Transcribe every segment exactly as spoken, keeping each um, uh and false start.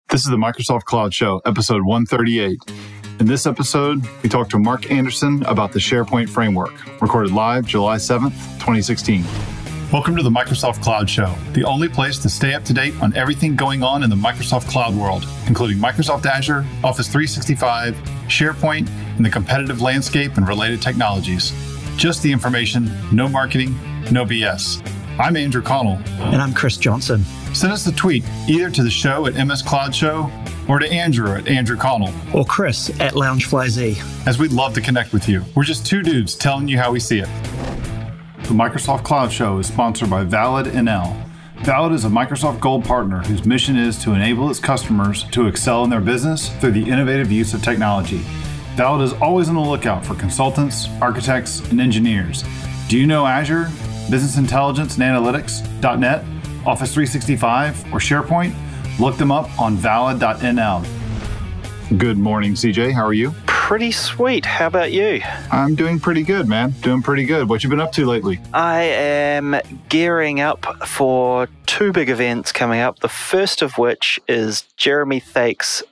This is the Microsoft Cloud Show, episode one thirty-eight. In this episode, we talk to Mark Anderson about the SharePoint framework, recorded live July seventh, twenty sixteen. Welcome to the Microsoft Cloud Show, the only place to stay up to date on everything going on in the Microsoft Cloud world, including Microsoft Azure, Office three sixty-five, SharePoint, and the competitive landscape and related technologies. Just the information, no marketing, no B S. I'm Andrew Connell. And I'm Chris Johnson. Send us a tweet either to the show at M S Cloud Show or to Andrew at Andrew Connell. Or Chris at LoungeFlyZ. As we'd love to connect with you. We're just two dudes telling you how we see it. The Microsoft Cloud Show is sponsored by Valid N L. Valid is a Microsoft Gold partner whose mission is to enable its customers to excel in their business through the innovative use of technology. Valid is always on the lookout for consultants, architects, and engineers. Do you know Azure, Business Intelligence and Analytics, .NET, Office three sixty-five, or SharePoint? Look them up on valid dot N L. Good morning, C J. How are you? Pretty sweet. How about you? I'm doing pretty good, man. Doing pretty good. What you been up to lately? I am gearing up for two big events coming up. The first of which is Jeremy Thake's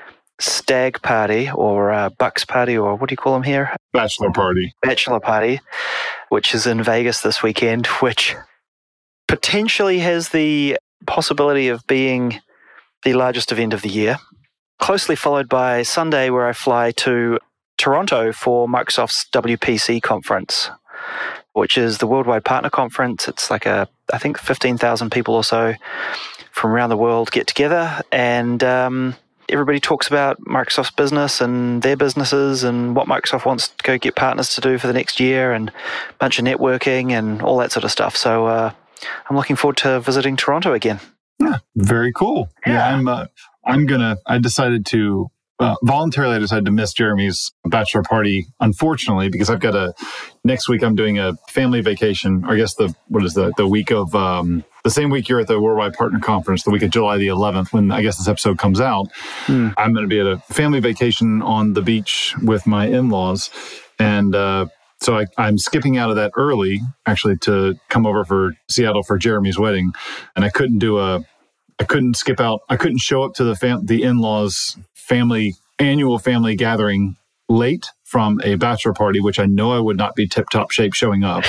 stag party, or uh, Bucks party, or what do you call them here? Bachelor party. Bachelor party, which is in Vegas this weekend, which potentially has the possibility of being the largest event of the year. Closely followed by Sunday, where I fly to Toronto for Microsoft's W P C conference, which is the Worldwide Partner Conference. It's like a, I think, fifteen thousand people or so from around the world get together, and um, everybody talks about Microsoft's business and their businesses and what Microsoft wants to go get partners to do for the next year, and a bunch of networking and all that sort of stuff. So uh, I'm looking forward to visiting Toronto again. Yeah, very cool. Yeah, yeah I'm. Uh, I'm gonna. I decided to uh, voluntarily. I decided to miss Jeremy's bachelor party, unfortunately, because I've got a next week. I'm doing a family vacation. Or I guess the what is the the week of um, the same week you're at the Worldwide Partner Conference, the week of July the eleventh, when I guess this episode comes out. Mm. I'm going to be at a family vacation on the beach with my in-laws, and. Uh, So I, I'm skipping out of that early, actually, to come over for Seattle for Jeremy's wedding, and I couldn't do a, I couldn't skip out, I couldn't show up to the fam, the in-laws family annual family gathering late from a bachelor party, which I know I would not be tip-top shape showing up.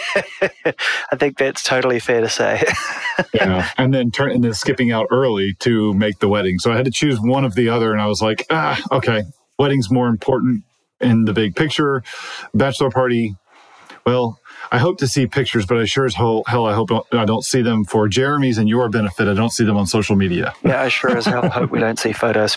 I think that's totally fair to say. Yeah, and then turn and then skipping out early to make the wedding, so I had to choose one of the other, and I was like, ah, okay, wedding's more important. In the big picture, bachelor party, well, I hope to see pictures, but I sure as hell, hell I hope I don't see them for Jeremy's and your benefit. I don't see them on social media. Yeah, I sure as hell hope we don't see photos.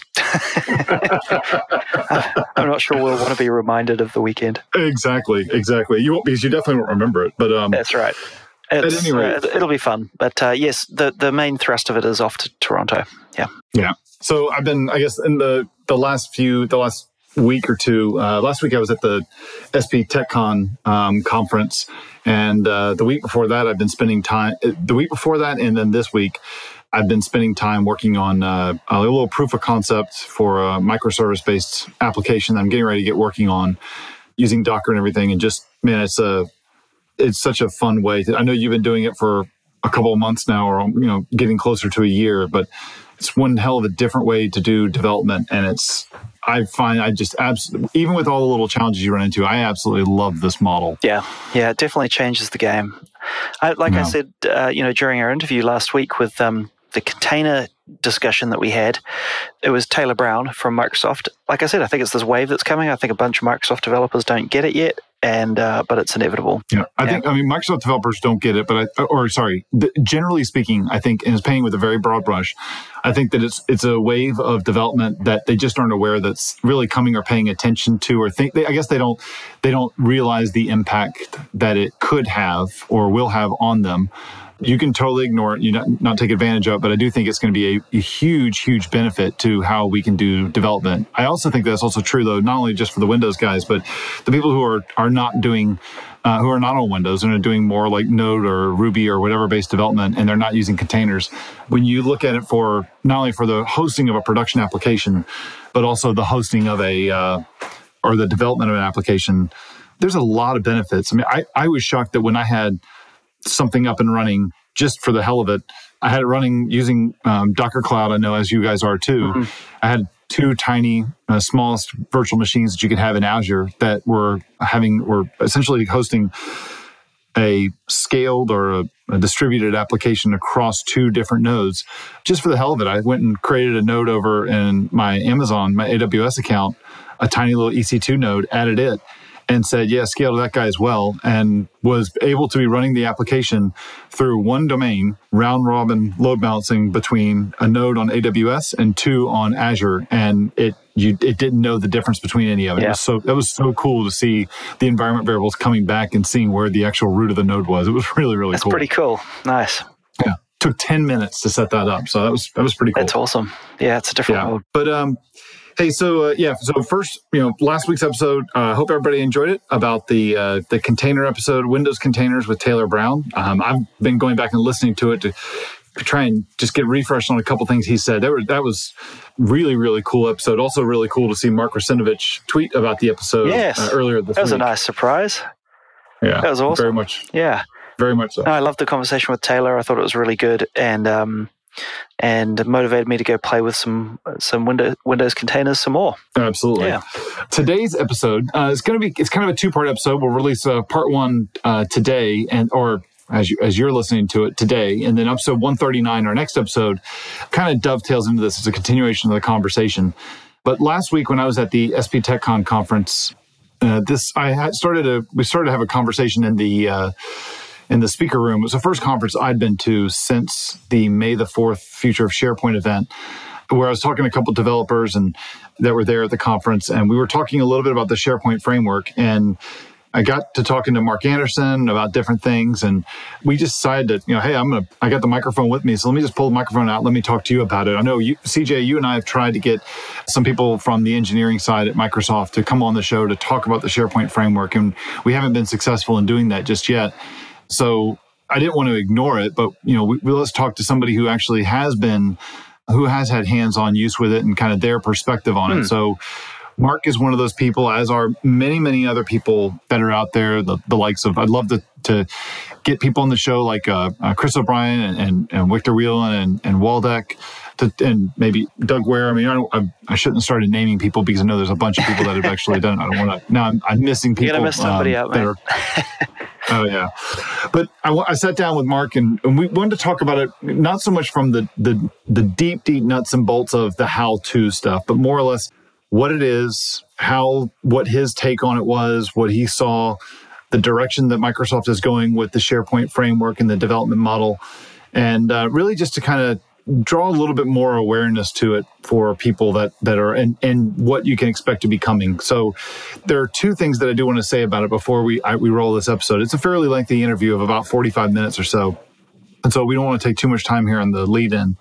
I'm not sure we'll want to be reminded of the weekend. Exactly, exactly. You won't, because you definitely won't remember it. But um, that's right. It's, at any rate, uh, it'll be fun. But uh, yes, the, the main thrust of it is off to Toronto. Yeah. Yeah. So I've been, I guess, in the, the last few, the last week or two. Uh, last week I was at the S P TechCon um, conference, and uh, the week before that I've been spending time. The week before that, and then this week, I've been spending time working on uh, a little proof of concept for a microservice-based application that I'm getting ready to get working on using Docker and everything. And just man, it's a it's such a fun way. To, I know you've been doing it for a couple of months now, or you know, getting closer to a year, but it's one hell of a different way to do development, and it's. I find I just absolutely, even with all the little challenges you run into, I absolutely love this model. Yeah, yeah, it definitely changes the game. I, like yeah. I said, uh, you know, during our interview last week with um, the container discussion that we had, it was Taylor Brown from Microsoft. Like I said, I think it's this wave that's coming. I think a bunch of Microsoft developers don't get it yet, and uh, but it's inevitable. Yeah, I yeah. think. I mean, Microsoft developers don't get it, but I, or sorry, the, generally speaking, I think, and it's painting with a very broad brush. I think that it's it's a wave of development that they just aren't aware that's really coming or paying attention to, or think. They, I guess they don't they don't realize the impact that it could have or will have on them. You can totally ignore it, you not, not take advantage of it, but I do think it's going to be a, a huge, huge benefit to how we can do development. I also think that's also true, though, not only just for the Windows guys, but the people who are are not doing, uh, who are not on Windows and are doing more like Node or Ruby or whatever based development, and they're not using containers. When you look at it for not only for the hosting of a production application, but also the hosting of a uh, or the development of an application, there's a lot of benefits. I mean, I, I was shocked that when I had something up and running just for the hell of it I had it running using um, Docker Cloud, I know as you guys are too. Mm-hmm. I had two tiny, uh, smallest virtual machines that you could have in Azure that were having, were essentially hosting a scaled or a, a distributed application across two different nodes. Just for the hell of it, I went and created a node over in my Amazon, my A W S account, a tiny little E C two node, added it, and said, yeah, scale to that guy as well, and was able to be running the application through one domain, round robin load balancing between a node on A W S and two on Azure, and it you it didn't know the difference between any of it. Yeah. It was so that was so cool to see the environment variables coming back and seeing where the actual root of the node was. It was really, really That's cool. That's pretty cool. Nice. Yeah. Took ten minutes to set that up. So that was that was pretty cool. That's awesome. Yeah, it's a different yeah. mode. But um Hey, so uh, yeah, so first, you know, last week's episode, I uh, hope everybody enjoyed it, about the uh, the container episode, Windows Containers with Taylor Brown. Um, I've been going back and listening to it to try and just get refreshed on a couple things he said. That, were, that was really, really cool episode. Also really cool to see Mark Russinovich tweet about the episode yes. uh, earlier this week. That was week. a nice surprise. Yeah, that was awesome. Very much. Yeah. Very much so. No, I loved the conversation with Taylor. I thought it was really good. And... Um, and motivated me to go play with some some Windows Windows containers some more. Absolutely. Yeah. Today's episode uh, is going to be it's kind of a two part episode. We'll release uh, part one uh, today, and or as you as you're listening to it today, and then episode one thirty-nine, our next episode, kind of dovetails into this. It's a continuation of the conversation. But last week when I was at the S P TechCon conference, uh, this I had started a we started to have a conversation in the. Uh, in the speaker room. It was the first conference I'd been to since the May the fourth Future of SharePoint event, where I was talking to a couple of developers and that were there at the conference, and we were talking a little bit about the SharePoint framework, and I got to talking to Mark Anderson about different things, and we just decided that, you know, hey, I'm gonna, I got the microphone with me, so let me just pull the microphone out, let me talk to you about it. I know, you, C J, you and I have tried to get some people from the engineering side at Microsoft to come on the show to talk about the SharePoint framework, and we haven't been successful in doing that just yet. So I didn't want to ignore it, but, you know, we, we, let's talk to somebody who actually has been, who has had hands-on use with it and kind of their perspective on hmm. it. So Mark is one of those people, as are many, many other people that are out there, the, the likes of, I'd love to, to get people on the show like uh, uh, Chris O'Brien and, and, and Victor Whelan and, and Waldeck, to, and maybe Doug Ware. I mean, I, don't, I, I shouldn't have started naming people because I know there's a bunch of people that have actually done it. I don't want to, now I'm, I'm missing people. You're going to miss somebody um, out, man. Oh, yeah. But I, I sat down with Mark and, and we wanted to talk about it, not so much from the, the, the deep, deep nuts and bolts of the how-to stuff, but more or less what it is, how, what his take on it was, what he saw, the direction that Microsoft is going with the SharePoint framework and the development model, and uh, really just to kind of draw a little bit more awareness to it for people that, that are, and, and what you can expect to be coming. So there are two things that I do want to say about it before we I, we roll this episode. It's a fairly lengthy interview of about forty-five minutes or so. And so we don't want to take too much time here on the lead in.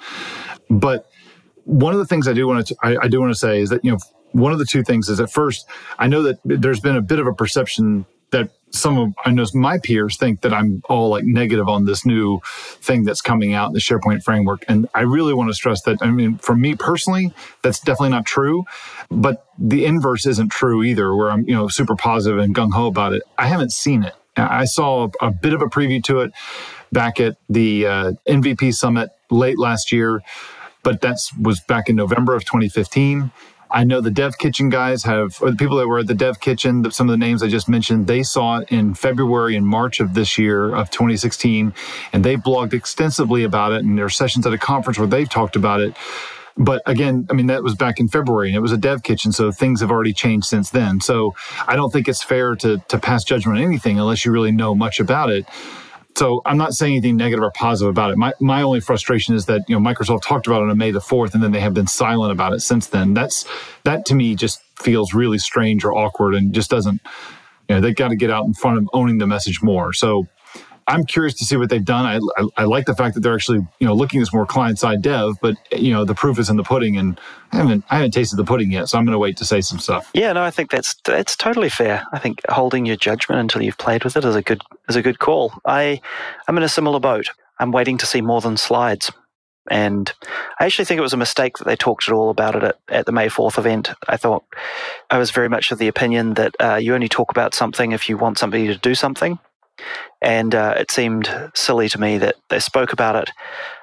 But one of the things I do want to, I, I do want to say is that, you know, one of the two things is at first, I know that there's been a bit of a perception that some of, I know my peers think that I'm all like negative on this new thing that's coming out in the SharePoint framework. And I really want to stress that, I mean, for me personally, that's definitely not true, but the inverse isn't true either, where I'm, you know, super positive and gung-ho about it. I haven't seen it. I saw a, a bit of a preview to it back at the uh, M V P Summit late last year, but that was back in November of twenty fifteen. I know the Dev Kitchen guys have, or the people that were at the Dev Kitchen, some of the names I just mentioned, they saw it in February and March of this year, of twenty sixteen, and they've blogged extensively about it, and there are sessions at a conference where they've talked about it. But again, I mean, that was back in February, and it was a Dev Kitchen, so things have already changed since then. So I don't think it's fair to to pass judgment on anything unless you really know much about it. So I'm not saying anything negative or positive about it. My my only frustration is that, you know, Microsoft talked about it on May the fourth, and then they have been silent about it since then. That's that to me just feels really strange or awkward, and just doesn't, you know, they got to get out in front of owning the message more. So I'm curious to see what they've done. I, I, I like the fact that they're actually, you know, looking at this more client-side dev, but, you know, the proof is in the pudding, and I haven't I haven't tasted the pudding yet, so I'm going to wait to say some stuff. Yeah, no, I think that's that's totally fair. I think holding your judgment until you've played with it is a good is a good call. I I'm in a similar boat. I'm waiting to see more than slides, and I actually think it was a mistake that they talked at all about it at, at the May fourth event. I thought I was very much of the opinion that uh, you only talk about something if you want somebody to do something. And uh, it seemed silly to me that they spoke about it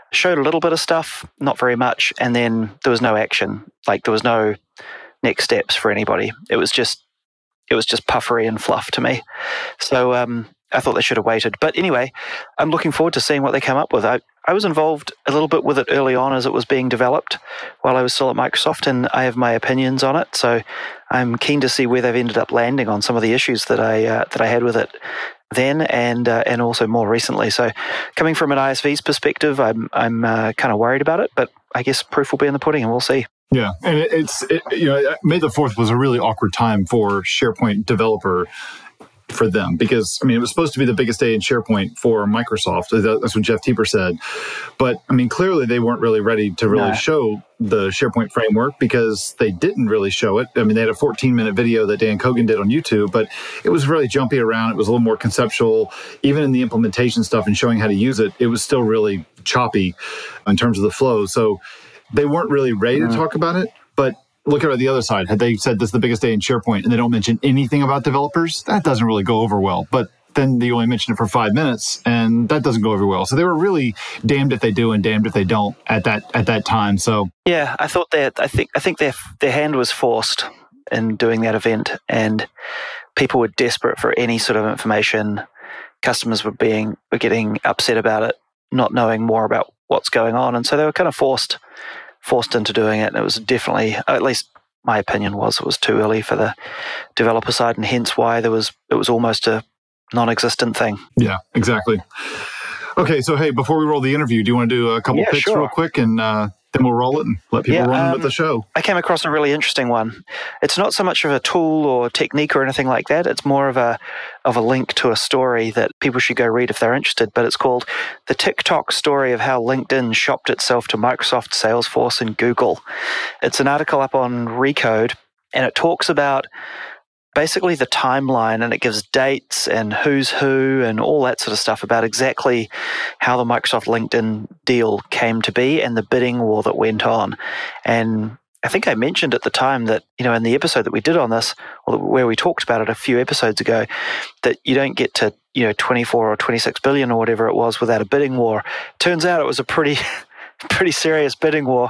showed a little bit of stuff, not very much, and then there was no action. Like there was no next steps for anybody. It was just it was just puffery and fluff to me. So um, I thought they should have waited. But anyway, I'm looking forward to seeing what they come up with. I, I was involved a little bit with it early on as it was being developed while I was still at Microsoft, and I have my opinions on it. So I'm keen to see where they've ended up landing on some of the issues that I uh, that I had with it then and uh, and also more recently. So coming from an I S V's perspective, I'm I'm uh, kind of worried about it, but I guess proof will be in the pudding, and we'll see. Yeah, and it, it's it, you know May the fourth was a really awkward time for SharePoint developer. For them, because I mean, it was supposed to be the biggest day in SharePoint for Microsoft. That's what Jeff Teeper said. But I mean, clearly they weren't really ready to really no. show the SharePoint framework because they didn't really show it. I mean, they had a fourteen minute video that Dan Kogan did on YouTube, but it was really jumpy around. It was a little more conceptual. Even in the implementation stuff and showing how to use it, it was still really choppy in terms of the flow. So they weren't really ready mm. to talk about it, but look at the other side. Had they said this is the biggest day in SharePoint and they don't mention anything about developers, that doesn't really go over well. But then you only mention it for five minutes and that doesn't go over well. So they were really damned if they do and damned if they don't at that at that time. So yeah, I thought that I think I think their their hand was forced in doing that event, and people were desperate for any sort of information. Customers were being were getting upset about it, not knowing more about what's going on, and so they were kind of forced. forced into doing it, and it was definitely, at least my opinion was, it was too early for the developer side, and hence why there was it was almost a non-existent thing. Yeah, exactly. Okay, so hey, before we roll the interview, do you want to do a couple yeah, picks sure. real quick, and uh, then we'll roll it and let people yeah, run um, with the show? I came across a really interesting one. It's not so much of a tool or technique or anything like that. It's more of a of a link to a story that people should go read if they're interested. But it's called The TikTok Story of How LinkedIn Shopped Itself to Microsoft, Salesforce, and Google. It's an article up on Recode, and it talks about basically the timeline, and it gives dates and who's who and all that sort of stuff about exactly how the Microsoft LinkedIn deal came to be and the bidding war that went on. And I think I mentioned at the time that, you know, in the episode that we did on this, or where we talked about it a few episodes ago, that you don't get to, you know, twenty-four or twenty-six billion or whatever it was without a bidding war. Turns out it was a pretty, pretty serious bidding war.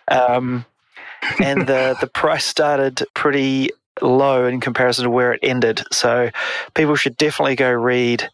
Um, and the, the price started pretty low in comparison to where it ended. So people should definitely go read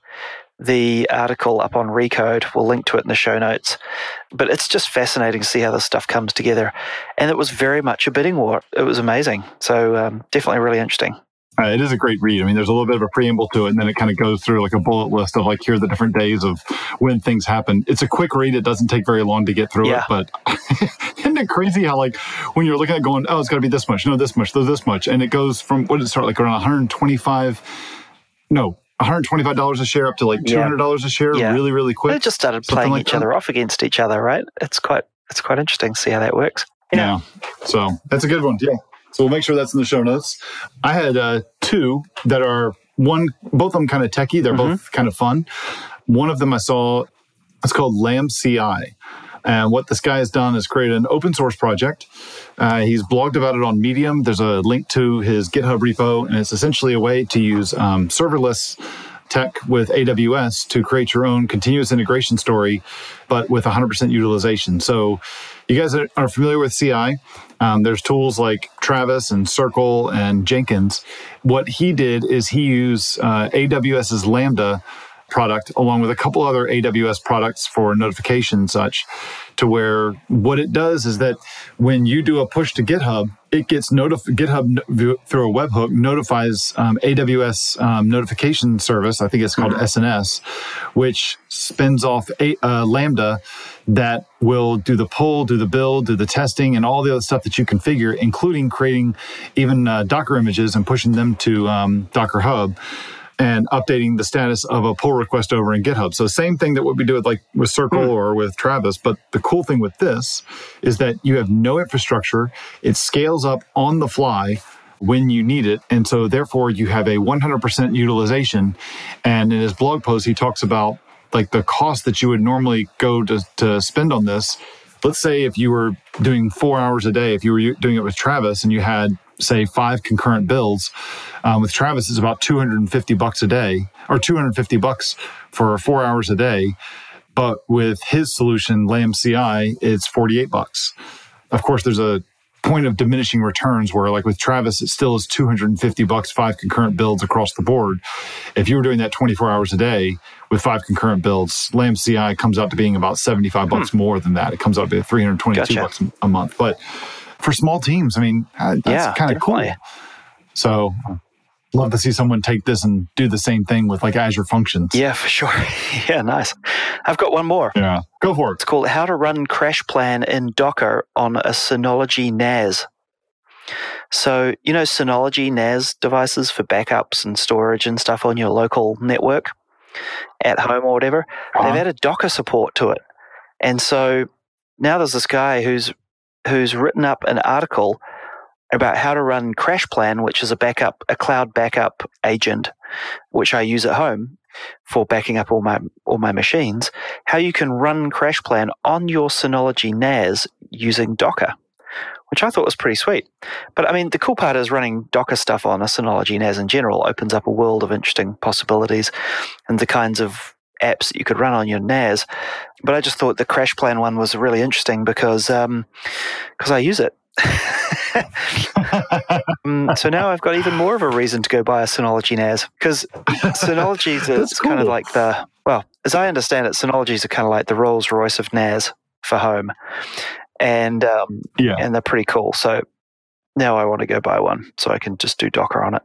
the article up on Recode. We'll link to it in the show notes. But it's just fascinating to see how this stuff comes together. And it was very much a bidding war. It was amazing. So um, definitely really interesting. Uh, it is a great read. I mean, there's a little bit of a preamble to it, and then it kind of goes through like a bullet list of like, here are the different days of when things happen. It's a quick read. It doesn't take very long to get through yeah. it, but isn't it crazy how like when you're looking at going, oh, it's got to be this much, no, this much, no, this much. And it goes from, what did it start, like around one hundred twenty-five, no, one hundred twenty-five dollars a share up to like two hundred dollars yeah. a share yeah. really, really quick. It just started playing like each that. other off against each other, right? It's quite, it's quite interesting to see how that works. Yeah. yeah. So that's a good one. Yeah. So we'll make sure that's in the show notes. I had uh, two that are one, both of them kind of techie. They're mm-hmm. both kind of fun. One of them I saw, it's called LambCI. And what this guy has done is created an open source project. Uh, he's blogged about it on Medium. There's a link to his GitHub repo, and it's essentially a way to use um, serverless tech with A W S to create your own continuous integration story, but with one hundred percent utilization. So you guys are familiar with C I. Um, there's tools like Travis and Circle and Jenkins. What he did is he used uh, AWS's Lambda product along with a couple other A W S products for notification and such, to where what it does is that when you do a push to GitHub, it gets notif- GitHub through a webhook notifies um, A W S um, notification service. I think it's called mm-hmm. S N S, which spins off a, uh, Lambda that will do the pull, do the build, do the testing, and all the other stuff that you configure, including creating even uh, Docker images and pushing them to um, Docker Hub, and updating the status of a pull request over in GitHub. So same thing that what we do with like with Circle mm. or with Travis. But the cool thing with this is that you have no infrastructure. It scales up on the fly when you need it. And so therefore you have a one hundred percent utilization. And in his blog post, he talks about like the cost that you would normally go to, to spend on this. Let's say if you were doing four hours a day, if you were doing it with Travis and you had, say, five concurrent builds, um, with Travis it's about two hundred fifty bucks a day, or two hundred fifty bucks for four hours a day. But with his solution, LambCI, it's forty-eight bucks. Of course, there's a point of diminishing returns where, like with Travis, it still is two hundred fifty bucks, five concurrent builds across the board. If you were doing that twenty-four hours a day with five concurrent builds, LambCI comes out to being about seventy-five bucks hmm. more than that. It comes out to three hundred twenty-two gotcha. bucks a month. But for small teams, I mean, that's yeah, kind of cool. So love to see someone take this and do the same thing with like Azure Functions. Yeah, for sure. Yeah, nice. I've got one more. Yeah, go for it. It's called How to Run CrashPlan in Docker on a Synology N A S. So, you know, Synology N A S devices for backups and storage and stuff on your local network at home or whatever, uh-huh. they've added Docker support to it. And so now there's this guy who's who's written up an article about how to run CrashPlan, which is a backup, a cloud backup agent, which I use at home for backing up all my all my machines. How you can run CrashPlan on your Synology N A S using Docker, which I thought was pretty sweet. But I mean, the cool part is running Docker stuff on a Synology N A S in general opens up a world of interesting possibilities and the kinds of apps that you could run on your N A S. But I just thought the CrashPlan one was really interesting because um, because I use it. um, so now I've got even more of a reason to go buy a Synology N A S because Synology is cool. kind of like the, well, as I understand it, Synology are kind of like the Rolls Royce of N A S for home. And um, yeah. and they're pretty cool. So now I want to go buy one so I can just do Docker on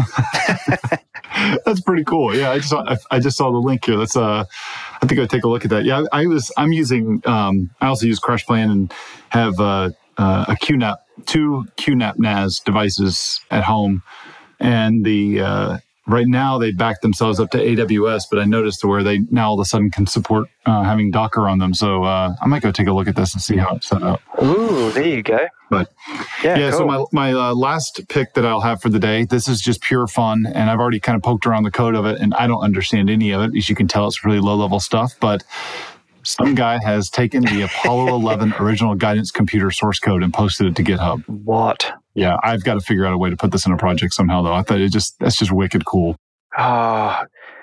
it. That's pretty cool. Yeah, I just saw, I just saw the link here. Let's uh, I think I'll take a look at that. Yeah, I was I'm using um, I also use CrashPlan and have uh, uh, a Q NAP, two Q NAP N A S devices at home, and the uh, right now they back themselves up to A W S, but I noticed where they now all of a sudden can support uh, having Docker on them. So uh, I might go take a look at this and see how it's set up. Ooh, there you go. But yeah, yeah cool. So my my uh, last pick that I'll have for the day, this is just pure fun, and I've already kind of poked around the code of it, and I don't understand any of it. As you can tell, it's really low-level stuff, but some guy has taken the Apollo eleven original guidance computer source code and posted it to GitHub. What? Yeah, I've got to figure out a way to put this in a project somehow, though. I thought it just that's just wicked cool. Oh,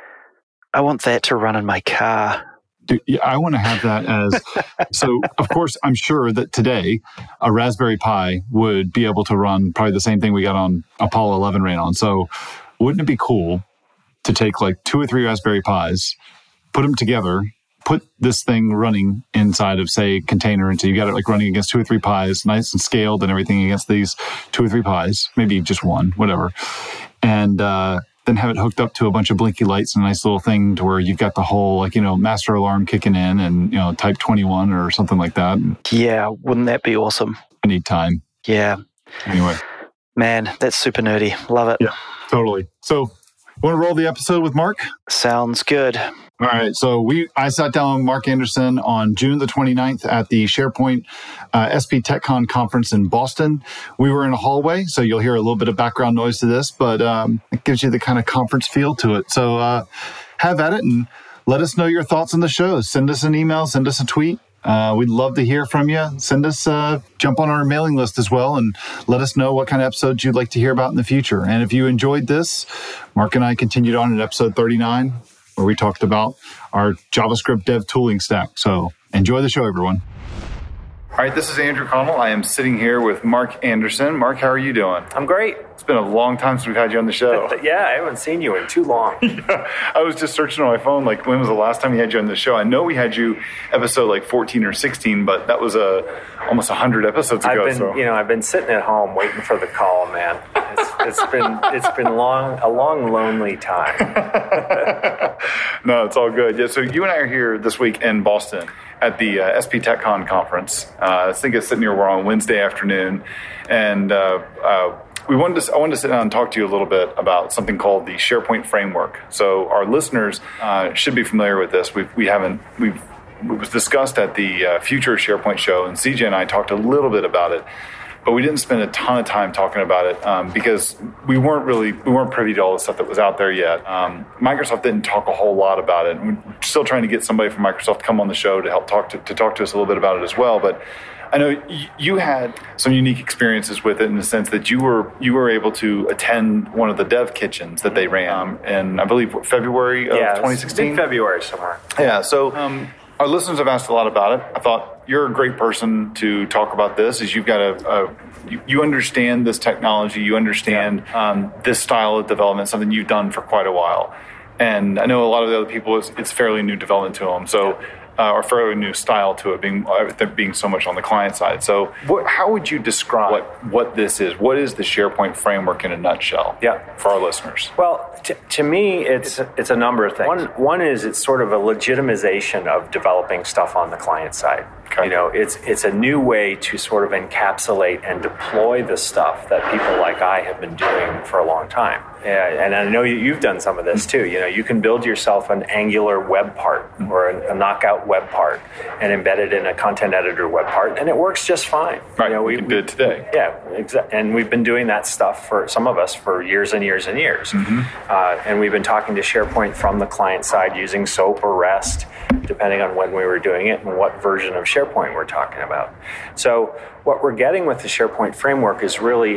I want that to run in my car. Dude, yeah, I want to have that as... So, of course, I'm sure that today a Raspberry Pi would be able to run probably the same thing we got on Apollo eleven ran on. So wouldn't it be cool to take like two or three Raspberry Pis, put them together, put this thing running inside of, say, a container, and so you got it like running against two or three Pis, nice and scaled and everything against these two or three Pis, maybe just one, whatever. And uh, then have it hooked up to a bunch of blinky lights and a nice little thing to where you've got the whole, like, you know, master alarm kicking in and, you know, type twenty-one or something like that. Yeah, wouldn't that be awesome? Anytime. Yeah. Anyway. Man, that's super nerdy. Love it. Yeah, totally. So, want to roll the episode with Mark? Sounds good. All right, so we I sat down with Mark Anderson on June the twenty-ninth at the SharePoint uh, S P TechCon conference in Boston. We were in a hallway, so you'll hear a little bit of background noise to this, but um, it gives you the kind of conference feel to it. So uh, have at it and let us know your thoughts on the show. Send us an email, send us a tweet. Uh, we'd love to hear from you. Send us, uh, jump on our mailing list as well and let us know what kind of episodes you'd like to hear about in the future. And if you enjoyed this, Mark and I continued on in episode thirty-nine, where we talked about our JavaScript dev tooling stack. So enjoy the show, everyone. All right, this is Andrew Connell. I am sitting here with Mark Anderson. Mark, how are you doing? I'm great. It's been a long time since we've had you on the show. Yeah, I haven't seen you in too long. Yeah, I was just searching on my phone, like, when was the last time we had you on the show? I know we had you episode like fourteen or sixteen, but that was uh, almost one hundred episodes ago. I've been, so. you know, I've been sitting at home waiting for the call, man. It's, it's been it's been long a long, lonely time. No, it's all good. Yeah, so you and I are here this week in Boston at the uh, S P TechCon conference. Uh, I think it's sitting here. We're on Wednesday afternoon, and uh, uh, we wanted to. I wanted to sit down and talk to you a little bit about something called the SharePoint framework. So our listeners uh, should be familiar with this. We've, we haven't. We've it was discussed at the uh, Future SharePoint show, and C J and I talked a little bit about it. But we didn't spend a ton of time talking about it um, because we weren't really we weren't privy to all the stuff that was out there yet. Um, Microsoft didn't talk a whole lot about it. We're still trying to get somebody from Microsoft to come on the show to help talk to, to talk to us a little bit about it as well. But I know y- you had some unique experiences with it in the sense that you were you were able to attend one of the dev kitchens that they ran in, I believe, February of yeah, twenty sixteen. February somewhere. Yeah. So. Um, our listeners have asked a lot about it. I thought you're a great person to talk about this, as you've got a, a you, you understand this technology, you understand yeah. um, this style of development, something you've done for quite a while. And I know a lot of the other people, it's, it's fairly new development to them. So. Uh, or fairly new style to it, being uh, being so much on the client side. So, what, how would you describe what, what this is? What is the SharePoint framework in a nutshell? Yeah. For our listeners. Well, t- to me, it's it's a number of things. One one is it's sort of a legitimization of developing stuff on the client side. Okay. You know, it's it's a new way to sort of encapsulate and deploy the stuff that people like I have been doing for a long time. Yeah, and I know you've done some of this too. You know, you can build yourself an Angular web part or a, a Knockout web part and embed it in a content editor web part, and it works just fine. Right, you know, we, we did it today. Yeah, exactly. And we've been doing that stuff for some of us for years and years and years. Mm-hmm. Uh, and we've been talking to SharePoint from the client side using SOAP or REST, depending on when we were doing it and what version of SharePoint we're talking about. So what we're getting with the SharePoint framework is really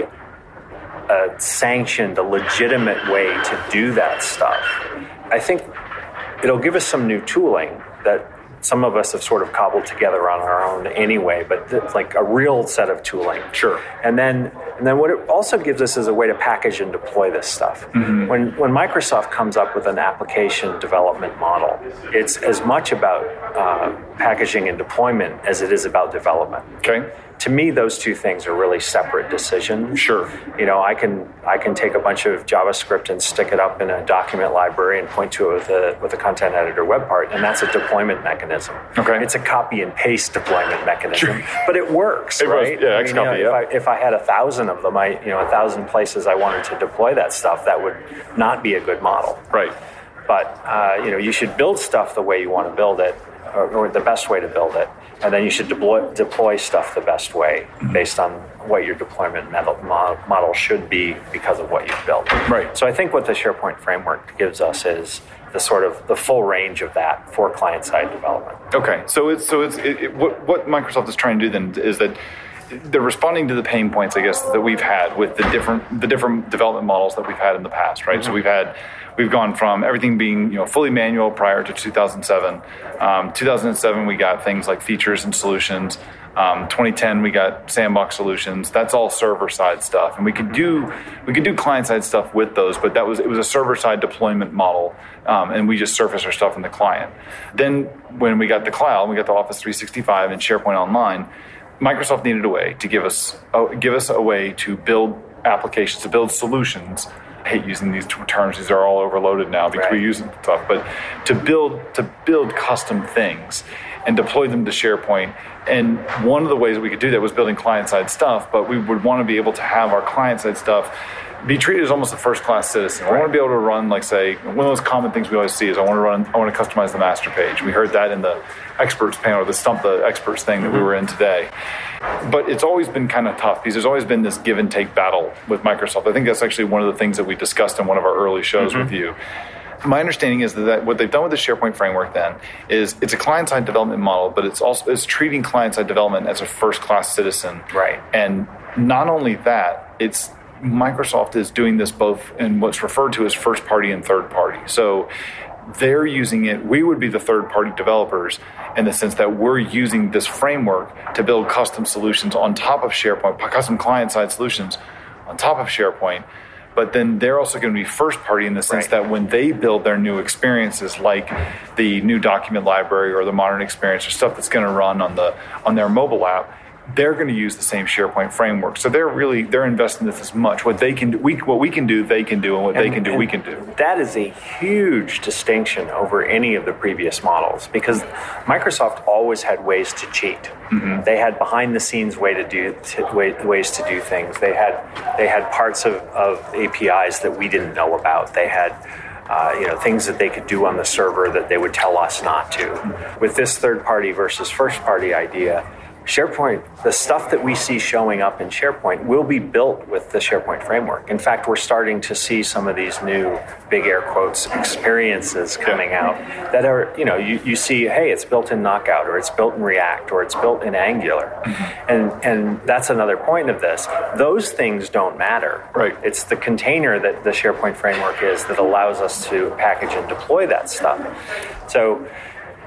a sanctioned, a legitimate way to do that stuff. I think it'll give us some new tooling that some of us have sort of cobbled together on our own anyway, but th- like a real set of tooling. Sure. And then and then what it also gives us is a way to package and deploy this stuff. Mm-hmm. When when Microsoft comes up with an application development model, it's as much about uh, packaging and deployment as it is about development. Okay. To me, those two things are really separate decisions. Sure. You know, I can I can take a bunch of JavaScript and stick it up in a document library and point to it with a with a content editor web part, and that's a deployment mechanism. Okay. It's a copy and paste deployment mechanism, sure. but it works, it right? Was, yeah, I mean, X-copy, you know, yeah. if I if I had a thousand of them, I you know a thousand places I wanted to deploy that stuff, that would not be a good model. Right. But uh, you know, you should build stuff the way you want to build it, or, or the best way to build it. And then you should deploy, deploy stuff the best way based on what your deployment model, model should be because of what you've built. Right. So I think what the SharePoint framework gives us is the sort of the full range of that for client-side development. Okay. So it's so it's it, it, what what Microsoft is trying to do then is that they're responding to the pain points, I guess, that we've had with the different the different development models that we've had in the past, right? Mm-hmm. So we've had we've gone from everything being you know fully manual prior to two thousand seven. Um, two thousand seven, we got things like features and solutions. Um, twenty ten, we got sandbox solutions. That's all server side stuff, and we could do we could do client side stuff with those, but that was it was a server side deployment model, um, and we just surface our stuff in the client. Then when we got the cloud, we got the Office three sixty-five and SharePoint Online. Microsoft needed a way to give us uh, give us a way to build applications, to build solutions. I hate using these terms; these are all overloaded now because right. we use them stuff. But to build to build custom things and deploy them to SharePoint. And one of the ways that we could do that was building client-side stuff. But we would want to be able to have our client-side stuff be treated as almost a first-class citizen. Right. I want to be able to run, like, say, one of those common things we always see is I want to run, I want to customize the master page. We heard that in the experts panel, or the Stump the Experts thing that mm-hmm. we were in today. But it's always been kind of tough because there's always been this give and take battle with Microsoft. I think that's actually one of the things that we discussed in one of our early shows mm-hmm. with you. My understanding is that what they've done with the SharePoint framework then is it's a client-side development model, but it's also it's treating client-side development as a first-class citizen. Right. And not only that, it's Microsoft is doing this both in what's referred to as first-party and third-party. So they're using it, we would be the third-party developers in the sense that we're using this framework to build custom solutions on top of SharePoint, custom client-side solutions on top of SharePoint. But then they're also going to be first party in the sense right. that when they build their new experiences, like the new document library or the modern experience or stuff that's going to run on the on their mobile app, they're going to use the same SharePoint framework. So they're really they're investing in this as much. What they can do, we what we can do, they can do, and what and, they can do, we can do. That is a huge distinction over any of the previous models because Microsoft always had ways to cheat. Mm-hmm. They had behind the scenes way to do to, way, ways to do things. They had they had parts of, of A P Is that we didn't know about. They had Uh, you know, things that they could do on the server that they would tell us not to. Mm-hmm. With this third party versus first party idea, SharePoint, the stuff that we see showing up in SharePoint will be built with the SharePoint framework. In fact, we're starting to see some of these new, big air quotes, experiences coming yeah. out that are, you know, you, you see, hey, it's built in Knockout, or it's built in React, or it's built in Angular. Mm-hmm. And and that's another point of this. Those things don't matter. Right. It's the container that the SharePoint framework is that allows us to package and deploy that stuff. So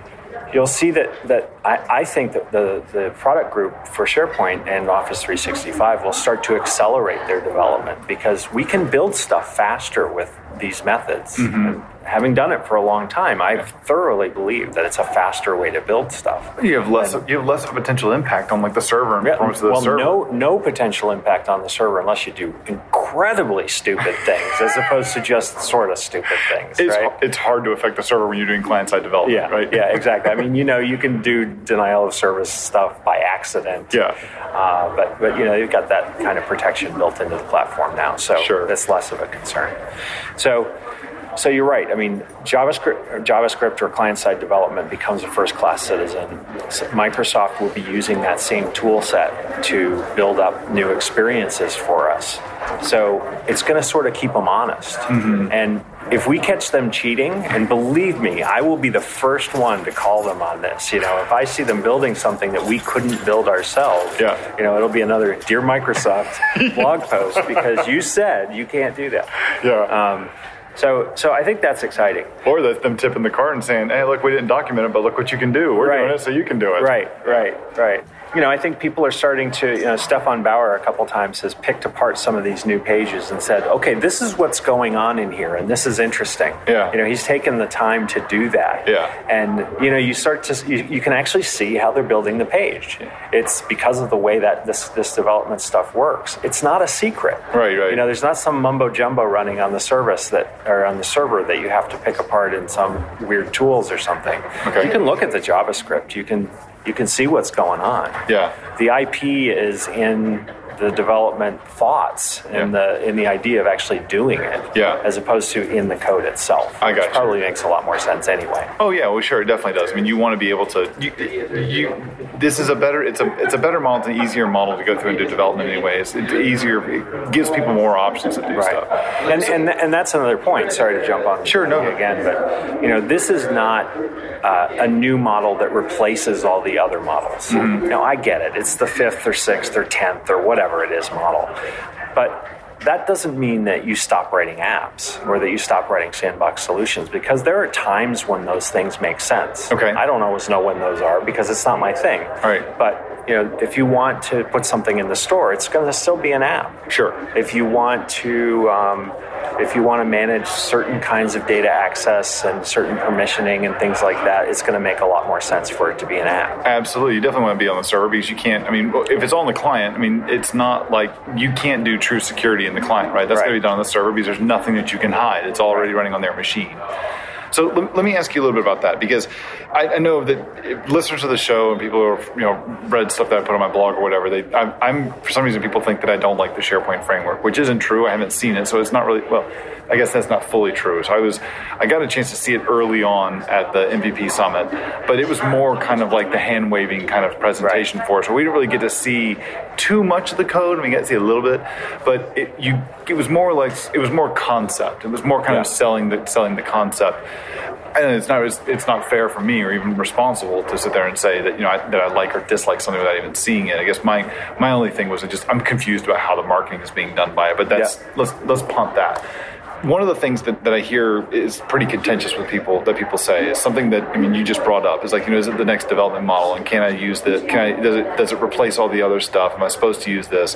you'll see that that I, I think that the, the product group for SharePoint and Office three sixty-five will start to accelerate their development because we can build stuff faster with these methods. Mm-hmm. Having done it for a long time, I thoroughly believe that it's a faster way to build stuff. You have less. And, you have less of a potential impact on like the server and yeah, performance of the well, server. no, no potential impact on the server unless you do incredibly stupid things, as opposed to just sort of stupid things. It's, right? it's hard to affect the server when you're doing client-side development, yeah, right? Yeah, exactly. I mean, you know, you can do denial of service stuff by accident. Yeah. Uh, but but you know, you've got that kind of protection built into the platform now, so sure. that's less of a concern. So. So you're right. I mean, JavaScript or JavaScript or client-side development becomes a first-class citizen. So Microsoft will be using that same tool set to build up new experiences for us. So it's going to sort of keep them honest. Mm-hmm. And if we catch them cheating, and believe me, I will be the first one to call them on this. You know, if I see them building something that we couldn't build ourselves, yeah. you know, it'll be another Dear Microsoft blog post because you said you can't do that. Yeah. Um, So, so I think that's exciting. Or the, them tipping the card and saying, "Hey, look, we didn't document it, but look what you can do. We're right. doing it, so you can do it." Right, right, right. You know, I think people are starting to, you know, Stefan Bauer a couple times has picked apart some of these new pages and said, okay, this is what's going on in here, and this is interesting. Yeah. You know, he's taken the time to do that. Yeah. And, you know, you start to, you, you can actually see how they're building the page. Yeah. It's because of the way that this, this development stuff works. It's not a secret. Right, right. You know, there's not some mumbo jumbo running on the service that, or on the server that you have to pick apart in some weird tools or something. Okay. You can look at the JavaScript. You can, you can see what's going on. Yeah. The I P is in the development thoughts and yeah. the in the idea of actually doing it, yeah. as opposed to in the code itself. I got which you. Probably makes a lot more sense anyway. Oh yeah, well sure, it definitely does. I mean, you want to be able to. You, you, this is a better. It's a it's a better model, it's an easier model to go through and do development anyway. It's, it's easier. It gives people more options to do right. stuff. And so, and and that's another point. Sorry to jump on. Sure, no. Again, but you know, this is not uh, a new model that replaces all the other models. Mm-hmm. You know, I get it. It's the fifth or sixth or tenth or whatever it is model. But that doesn't mean that you stop writing apps or that you stop writing sandbox solutions, because there are times when those things make sense. Okay. I don't always know when those are because it's not my thing. All right. But you know, if you want to put something in the store, it's going to still be an app. Sure. If you want to, um, if you want to manage certain kinds of data access and certain permissioning and things like that, it's going to make a lot more sense for it to be an app. Absolutely. You definitely want to be on the server because you can't, I mean, if it's on the client, I mean, it's not like you can't do true security in the client, right? That's right. going to be done on the server because there's nothing that you can hide. It's already running on their machine. So let, let me ask you a little bit about that, because I, I know that listeners of the show and people who have, you know, read stuff that I put on my blog or whatever, they, I'm, I'm for some reason people think that I don't like the SharePoint framework, which isn't true. I haven't seen it, so it's not really, well, I guess that's not fully true. So I was, I got a chance to see it early on at the M V P Summit, but it was more kind of like the hand waving kind of presentation right. for us. So we didn't really get to see too much of the code. We got to see a little bit, but it, you, it was more like, it was more concept. It was more kind yeah. of selling the, selling the concept. And it's not it's not fair for me or even responsible to sit there and say that, you know, I, that I like or dislike something without even seeing it. I guess my my only thing was I just I'm confused about how the marketing is being done by it. But that's yeah. let's let's punt that. One of the things that, that I hear is pretty contentious with people that people say is something that, I mean, you just brought up is like, you know, is it the next development model, and can I use this? Can I does it does it replace all the other stuff? Am I supposed to use this?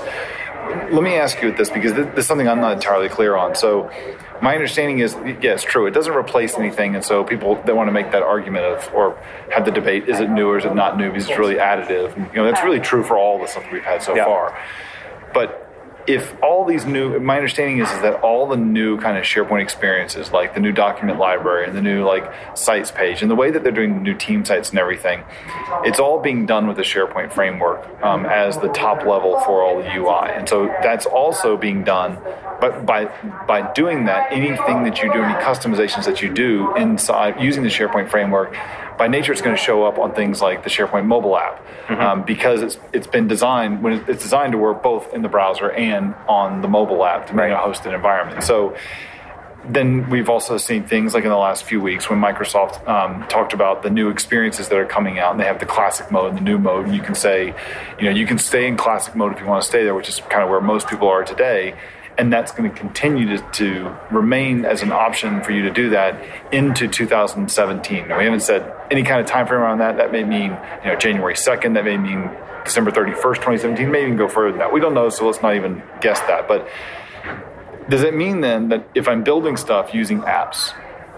Let me ask you this, because this, this is something I'm not entirely clear on. So my understanding is, yeah, it's true. It doesn't replace anything. And so people that want to make that argument of, or have the debate, is it new or is it not new? Because it's really additive. And, you know, that's really true for all the stuff we've had so yeah. far. But if all these new, my understanding is, is that all the new kind of SharePoint experiences, like the new document library and the new like sites page and the way that they're doing the new team sites and everything, it's all being done with the SharePoint framework um, as the top level for all the U I. And so that's also being done, but by by doing that, anything that you do, any customizations that you do inside using the SharePoint framework, by nature, it's going to show up on things like the SharePoint mobile app mm-hmm. um, because it's it's been designed when it's designed to work both in the browser and on the mobile app to make a hosted environment. So then we've also seen things like in the last few weeks when Microsoft um, talked about the new experiences that are coming out, and they have the classic mode and the new mode, and you can say, you know, you can stay in classic mode if you want to stay there, which is kind of where most people are today. And that's going to continue to, to remain as an option for you to do that into two thousand seventeen. Now, we haven't said any kind of time frame around that. That may mean, you know, January second. That may mean December thirty-first, twenty seventeen. Maybe even go further than that. We don't know, so let's not even guess that. But does it mean then that if I'm building stuff using apps,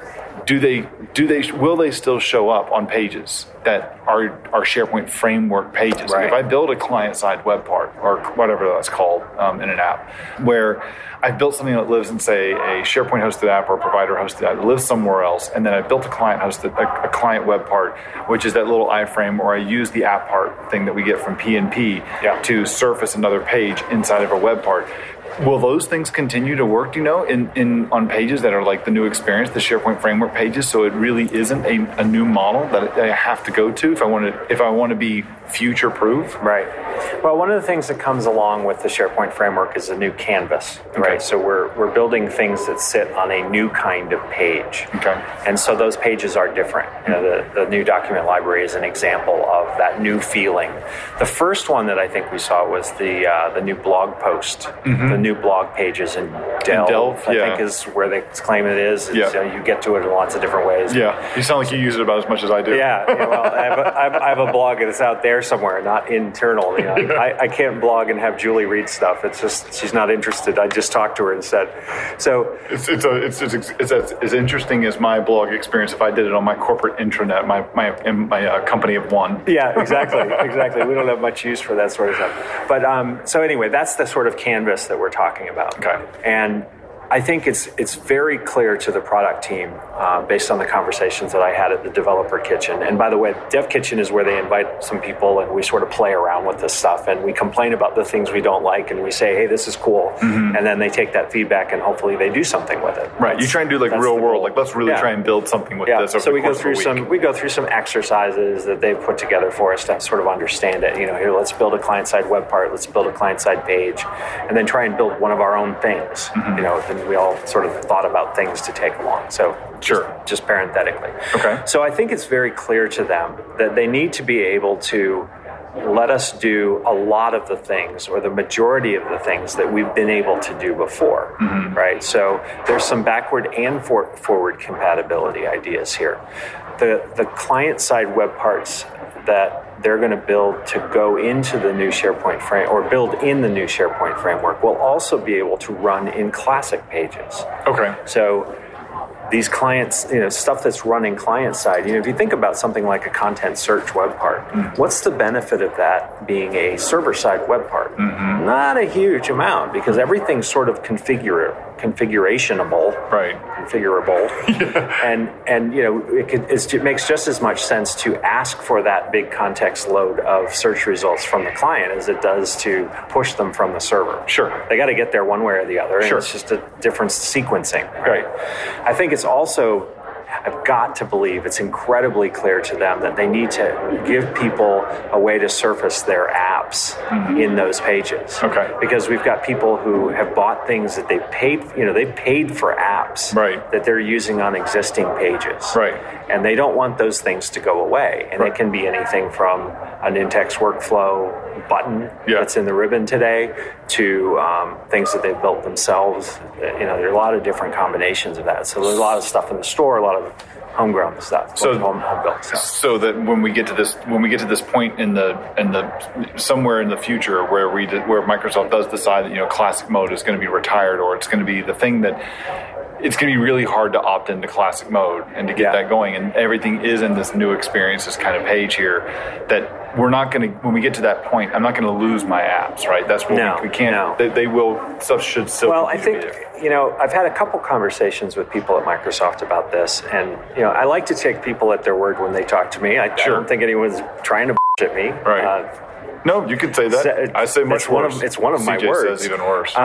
do they do they will they still show up on pages that are are SharePoint framework pages? Right. Like if I build a client-side web part or whatever that's called um, in an app, where I've built something that lives in, say, a SharePoint hosted app or provider hosted app, it lives somewhere else, and then I built a client hosted a, a client web part, which is that little iframe, or I use the app part thing that we get from P N P yeah. to surface another page inside of a web part. Will those things continue to work, do you know, in, in on pages that are like the new experience, the SharePoint framework pages? So it really isn't a, a new model that I have to go to if I want to if I want to be future proof? Right. Well, one of the things that comes along with the SharePoint framework is a new canvas, okay. right? So we're we're building things that sit on a new kind of page. Okay. And so those pages are different. You know, the, the new document library is an example of that new feeling. The first one that I think we saw was the uh, the new blog post, mm-hmm. the new blog pages in Delve, Delve I yeah. think is where they claim it is. It's, yeah. uh, you get to it in lots of different ways. Yeah. You sound like you use it about as much as I do. Yeah. yeah well, I have, a, I, have, I have a blog and it's out there somewhere, not internal. You know, I, I can't blog and have Julie read stuff. It's just, she's not interested. I just talked to her instead. So it's it's a, it's, it's, it's as, as interesting as my blog experience if I did it on my corporate intranet, my my my uh, company of one. Yeah, exactly, exactly. We don't have much use for that sort of stuff. But um, so anyway, that's the sort of canvas that we're talking about. Okay. And I think it's it's very clear to the product team uh, based on the conversations that I had at the developer kitchen. And by the way, Dev Kitchen is where they invite some people and we sort of play around with this stuff and we complain about the things we don't like and we say, hey, this is cool. Mm-hmm. And then they take that feedback and hopefully they do something with it. Right. That's, you try and do like real world, like let's really yeah. try and build something with yeah. this over so we the course go through of a some week. we go through some exercises that they've put together for us to sort of understand it. You know, here, let's build a client-side web part, let's build a client-side page, and then try and build one of our own things. Mm-hmm. You know, and we all sort of thought about things to take along. So sure. just, just parenthetically. Okay. So I think it's very clear to them that they need to be able to let us do a lot of the things or the majority of the things that we've been able to do before, mm-hmm. right? So there's some backward and for, forward compatibility ideas here. The, the client-side web parts that they're going to build to go into the new SharePoint frame or build in the new SharePoint framework will also be able to run in classic pages. Okay. So these clients, you know, stuff that's running client side, you know, if you think about something like a content search web part, mm-hmm. what's the benefit of that being a server side web part? Mm-hmm. Not a huge amount because everything's sort of configure, configurationable, right? Configurable, yeah. and and you know, it, could, it's, it makes just as much sense to ask for that big context load of search results from the client as it does to push them from the server. Sure, they got to get there one way or the other, and sure. it's just a different sequencing, right? right. I think it's also, I've got to believe it's incredibly clear to them that they need to give people a way to surface their apps mm-hmm. in those pages. Okay. Because we've got people who have bought things that they've paid, you know, they've paid for apps right. that they're using on existing pages. Right. And they don't want those things to go away. And right. it can be anything from an in-text workflow button yeah. that's in the ribbon today to um, things that they've built themselves. You know, there are a lot of different combinations of that. So there's a lot of stuff in the store, a lot of homegrown stuff, so home, home built stuff. So that when we get to this, when we get to this point in the in the somewhere in the future where we did, where Microsoft does decide that, you know, classic mode is going to be retired, or it's going to be the thing that it's going to be really hard to opt into classic mode and to get yeah. that going, and everything is in this new experiences kind of page here, that we're not going to, when we get to that point, I'm not going to lose my apps, right? That's what no, we, we can't, no. they, they will, stuff should still Well, I think, be there. you know, I've had a couple conversations with people at Microsoft about this, and, you know, I like to take people at their word when they talk to me. I, sure. I don't think anyone's trying to bullshit me. Right. Uh, No, you could say that. So I say much it's one worse. Of, it's one of C J my words. says even worse.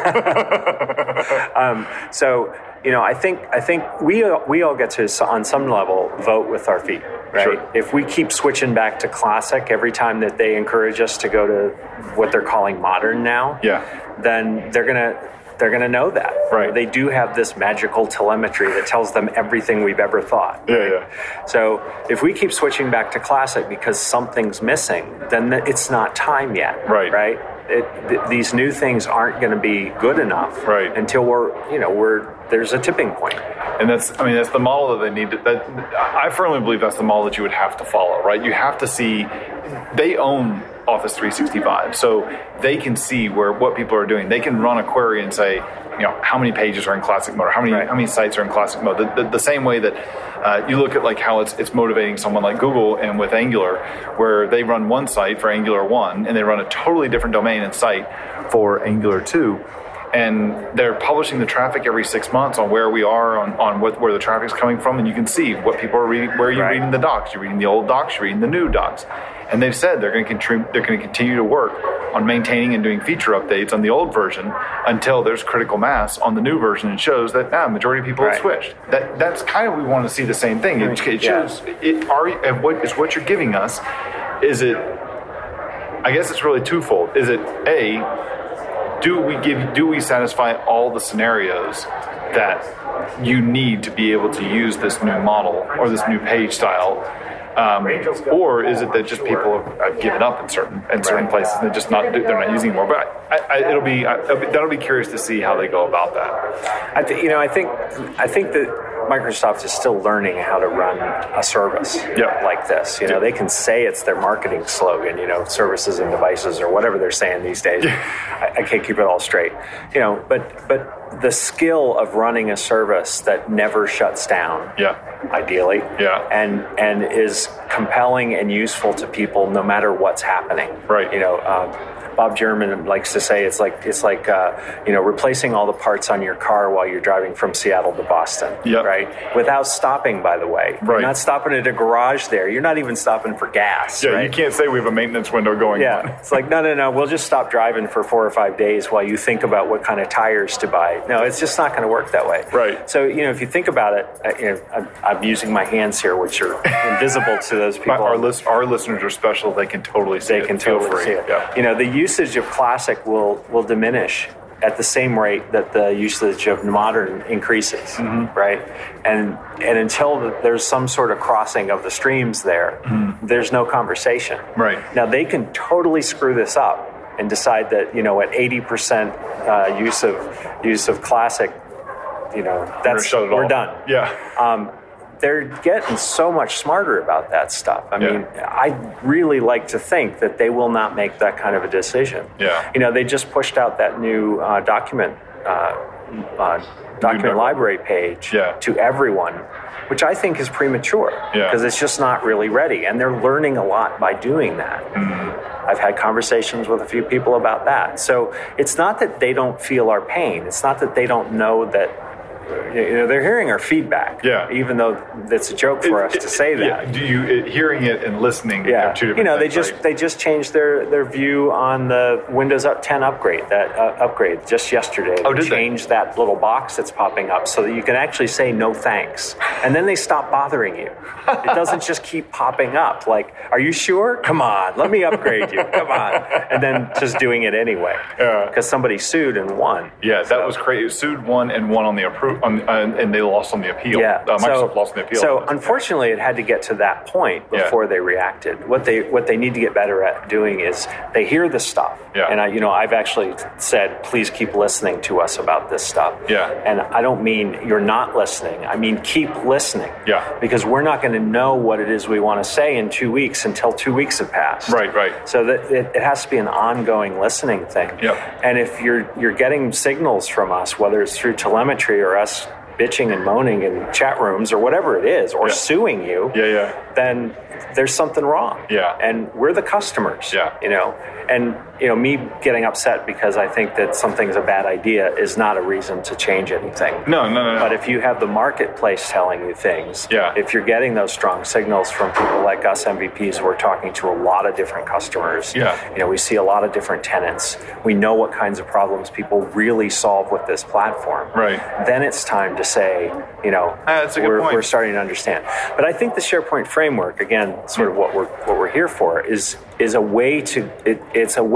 um, so, you know, I think I think we we all get to, on some level, vote with our feet, right? Sure. If we keep switching back to classic every time that they encourage us to go to what they're calling modern now, yeah. then they're gonna. They're going to know that. Right. They do have this magical telemetry that tells them everything we've ever thought. Yeah, right? yeah. So if we keep switching back to classic because something's missing, then it's not time yet. Right. Right. it, th- these new things aren't going to be good enough Right. until we're, you know, we're there's a tipping point. And that's, I mean, that's the model that they need to, that, I firmly believe that's the model that you would have to follow, right? You have to see, they own Office three sixty-five, so they can see where what people are doing. They can run a query and say, you know, how many pages are in classic mode, or how many Right. how many sites are in classic mode. The, the, the same way that uh, you look at like how it's it's motivating someone like Google and with Angular, where they run one site for Angular one and they run a totally different domain and site for Angular two. And they're publishing the traffic every six months on where we are, on, on what, where the traffic's coming from, and you can see what people are reading. Where are you Right. reading the docs? You're reading the old docs. You're reading the new docs. And they've said they're going to contribute. They're going to continue to work on maintaining and doing feature updates on the old version until there's critical mass on the new version. It shows that now ah, majority of people Right. have switched. That that's kind of we want to see the same thing. It, it Yeah. shows it. Are and what is what you're giving us? Is it? I guess it's really twofold. Is it A? Do we give? Do we satisfy all the scenarios that you need to be able to use this new model or this new page style, um, or is it that just people have, have given up in certain in certain places and they're just not they're not using more? But I, I, it'll be I, it'll be that'll be curious to see how they go about that. I th- you know, I think I think that Microsoft is still learning how to run a service Yep. like this. You know, Yep. they can say it's their marketing slogan, you know, services and devices or whatever they're saying these days. I, I can't keep it all straight. You know, but but the skill of running a service that never shuts down, Yeah. ideally, Yeah. and and is compelling and useful to people no matter what's happening. Right. You know, uh, Bob German likes to say it's like it's like uh, you know, replacing all the parts on your car while you're driving from Seattle to Boston. Yep. Right. Without stopping, by the way. Right. You're not stopping at a garage there. You're not even stopping for gas. Yeah, right? you can't say we have a maintenance window going Yeah, on. it's like, no, no, no, we'll just stop driving for four or five days while you think about what kind of tires to buy. No, it's just not going to work that way. Right. So, you know, if you think about it, uh, you know, I'm, I'm using my hands here, which are invisible to those people. Our, list, our listeners are special. They can totally see They it. can Feel totally free. see it. Yeah. You know, the usage of Classic will, will diminish at the same rate that the usage of modern increases, Mm-hmm. right? And and until the, there's some sort of crossing of the streams there, Mm-hmm. there's no conversation. Right. Now, they can totally screw this up and decide that, you know, at eighty percent uh, use of use of Classic, you know, that's shut it we're off. done. Yeah. Um, they're getting so much smarter about that stuff. I Yeah. mean, I really like to think that they will not make that kind of a decision. Yeah. You know, they just pushed out that new uh, document uh, uh, document New library page Yeah. to everyone, which I think is premature Yeah. because it's just not really ready. And they're learning a lot by doing that. Mm-hmm. I've had conversations with a few people about that. So it's not that they don't feel our pain. It's not that they don't know that, you know, they're hearing our feedback. Yeah. Even though it's a joke for us to say that. Yeah. Do you it, hearing it and listening? Yeah, are two different you know, they things, just right? they just changed their, their view on the Windows ten upgrade. That uh, upgrade just yesterday. Oh, they did they? changed that little box that's popping up so that you can actually say no thanks, and then they stop bothering you. It doesn't just keep popping up. Like, are you sure? Come on, let me upgrade you. Come on, and then just doing it anyway. Yeah. Because somebody sued and won. Yeah, that was crazy. It sued one and one on the appro- on, uh, and they lost on the appeal. Yeah, uh, Microsoft so, lost on the appeal. So unfortunately, it had to get to that point Yeah. before they reacted. What they what they need to get better at doing is they hear the stuff. Yeah. And I, you know, I've actually said, please keep listening to us about this stuff. Yeah. And I don't mean you're not listening. I mean keep listening. Yeah. Because we're not going to know what it is we want to say in two weeks until two weeks have passed. Right, right. So that it, it has to be an ongoing listening thing. Yep. And if you're you're getting signals from us, whether it's through telemetry or us bitching and moaning in chat rooms or whatever it is, or Yeah. suing you, Yeah, yeah. then there's something wrong. Yeah. And we're the customers. Yeah. You know, and you know, me getting upset because I think that something's a bad idea is not a reason to change anything. No, no, no, no. But if you have the marketplace telling you things, Yeah. if you're getting those strong signals from people like us, M V Ps, we're talking to a lot of different customers. Yeah. You know, we see a lot of different tenants. We know what kinds of problems people really solve with this platform. Right. Then it's time to say, you know, Ah, that's a good we're, point. we're starting to understand. But I think the SharePoint framework, again, sort of what we're what we're here for, is is a way to it, it's a way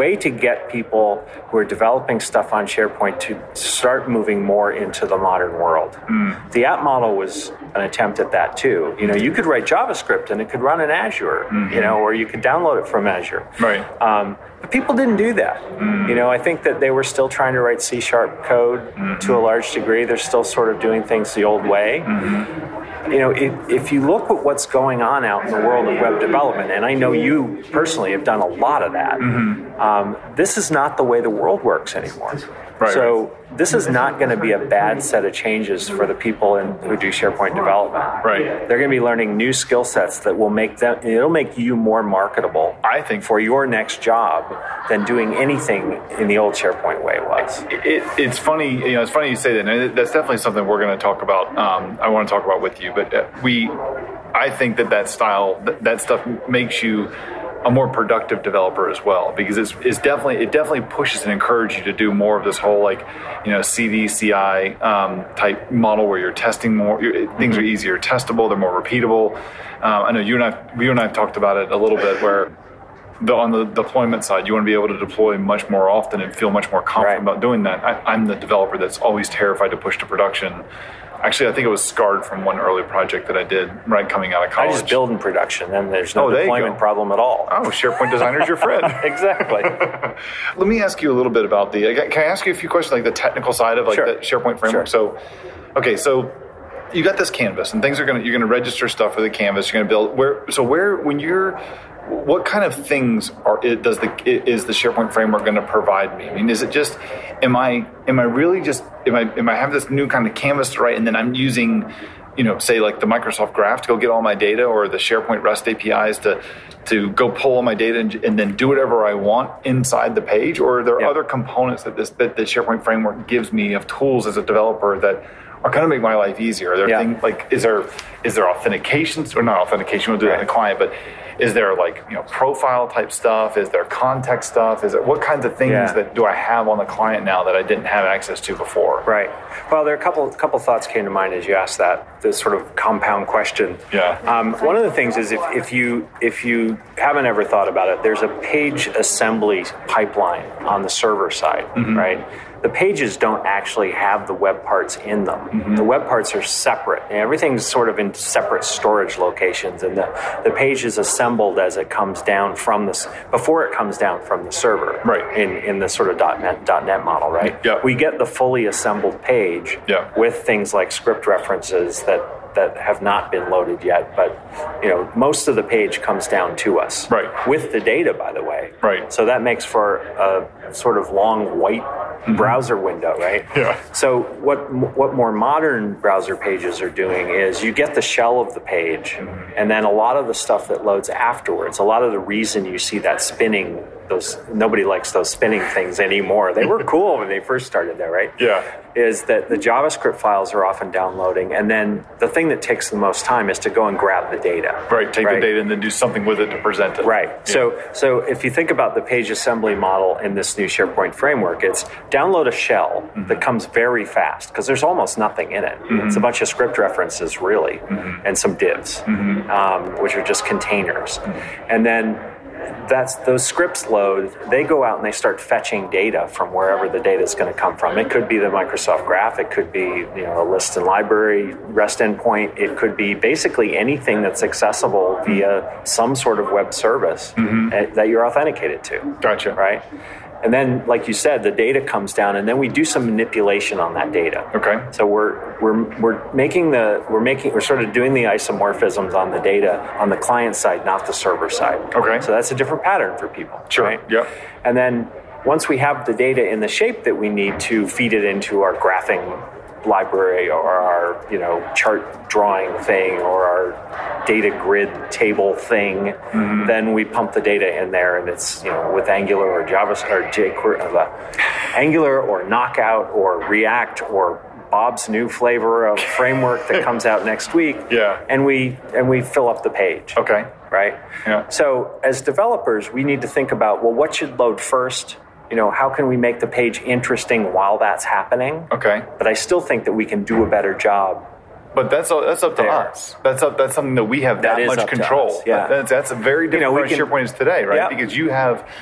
way to get people who are developing stuff on SharePoint to start moving more into the modern world. Mm. The app model was an attempt at that too. You know, you could write JavaScript and it could run in Azure, mm-hmm. you know, or you could download it from Azure. Right. Um, but people didn't do that. Mm. You know, I think that they were still trying to write C sharp code mm-hmm. to a large degree. They're still sort of doing things the old way. Mm-hmm. You know, if, if you look at what's going on out in the world of web development, and I know you personally have done a lot of that, mm-hmm. um, this is not the way the world works anymore. Right. So this is not going to be a bad set of changes for the people in, who do SharePoint development. Right. They're going to be learning new skill sets that will make them, it'll make you more marketable, I think, for your next job than doing anything in the old SharePoint way was. It, it, it's funny, you know, it's funny you say that, and that's definitely something we're going to talk about. Um, I want to talk about with you, but we, I think that that style, that, that stuff makes you a more productive developer as well, because it's, it's definitely it definitely pushes and encourages you to do more of this whole, like, you know, C D C I um, type model where you're testing more. You're, things are easier testable, they're more repeatable. Um, I know you and I you and I have talked about it a little bit, where the, on the deployment side, you want to be able to deploy much more often and feel much more confident right. about doing that. I, I'm the developer that's always terrified to push to production. Actually, I think it was scarred from one early project that I did right coming out of college. I just build in production, and there's no oh, deployment problem at all. Oh, SharePoint Designer's your friend. Exactly. Let me ask you a little bit about the, can I ask you a few questions, like the technical side of like sure. the SharePoint framework? Sure. So, okay, so you got this canvas, and things are going to, you're going to register stuff for the canvas, you're going to build, where, so where, when you're, what kind of things are it does the is the SharePoint framework going to provide me? I mean, is it just am I am I really just am I am I have this new kind of canvas to write, and then I'm using, you know, say like the Microsoft Graph to go get all my data, or the SharePoint REST A P Is to to go pull all my data and, and then do whatever I want inside the page, or are there yep. other components that this that the SharePoint framework gives me of tools as a developer that are going to make my life easier? Are there yeah. things like is there is there authentication or not authentication? We'll do that right. in the client, but is there like, you know, profile type stuff? Is there context stuff? Is it what kinds of things yeah. that do I have on the client now that I didn't have access to before? Right. Well, there are a couple couple thoughts came to mind as you asked that, this sort of compound question. Yeah. Um, one of the things is if, if you if you haven't ever thought about it, there's a page assembly pipeline on the server side, mm-hmm. right? The pages don't actually have the web parts in them. Mm-hmm. The web parts are separate. And everything's sort of in separate storage locations, and the, the page is assembled as it comes down from this, before it comes down from the server. Right. In, in the sort of .NET, .NET model, right? Yeah. We get the fully assembled page yeah. with things like script references that that have not been loaded yet, but you know, most of the page comes down to us. Right. With the data, by the way. Right. So that makes for a sort of long white mm-hmm. browser window, right? Yeah. So what what more modern browser pages are doing is you get the shell of the page, mm-hmm. and then a lot of the stuff that loads afterwards, a lot of the reason you see that spinning, those nobody likes those spinning things anymore. They were cool when they first started there, right? Yeah. Is that the JavaScript files are often downloading, and then the thing that takes the most time is to go and grab the data. Right, take right? the data and then do something with it to present it. Right. Yeah. So so if you think about the page assembly model in this new SharePoint framework, it's download a shell mm-hmm. that comes very fast, because there's almost nothing in it. Mm-hmm. It's a bunch of script references, really, mm-hmm. and some divs, mm-hmm. um, which are just containers. Mm-hmm. And then that's those scripts load, they go out and they start fetching data from wherever the data is going to come from. It could be the Microsoft Graph, it could be, you know, a list and library REST endpoint, it could be basically anything that's accessible via some sort of web service mm-hmm. that you're authenticated to. Gotcha. Right? And then, like you said, the data comes down, and then we do some manipulation on that data. Okay. So we're we're we're making the we're making we're sort of doing the isomorphisms on the data on the client side, not the server side. Okay. So that's a different pattern for people. Sure. Right? Yep. And then once we have the data in the shape that we need to feed it into our graphing library or our, you know, chart drawing thing or our data grid table thing, mm-hmm. then we pump the data in there, and it's, you know, with Angular or Java or jQuery, uh, Angular or Knockout or React or Bob's new flavor of framework that comes out next week. Yeah. And we and we fill up the page. Okay. Right? Yeah. So as developers, we need to think about, well, what should load first? You know, how can we make the page interesting while that's happening? Okay. But I still think that we can do a better job. But that's that's up to there. us. That's up. That's something that we have that, that much control. Yeah. That's that's a very different you know, from can, SharePoint is today, right? Yeah. Because you have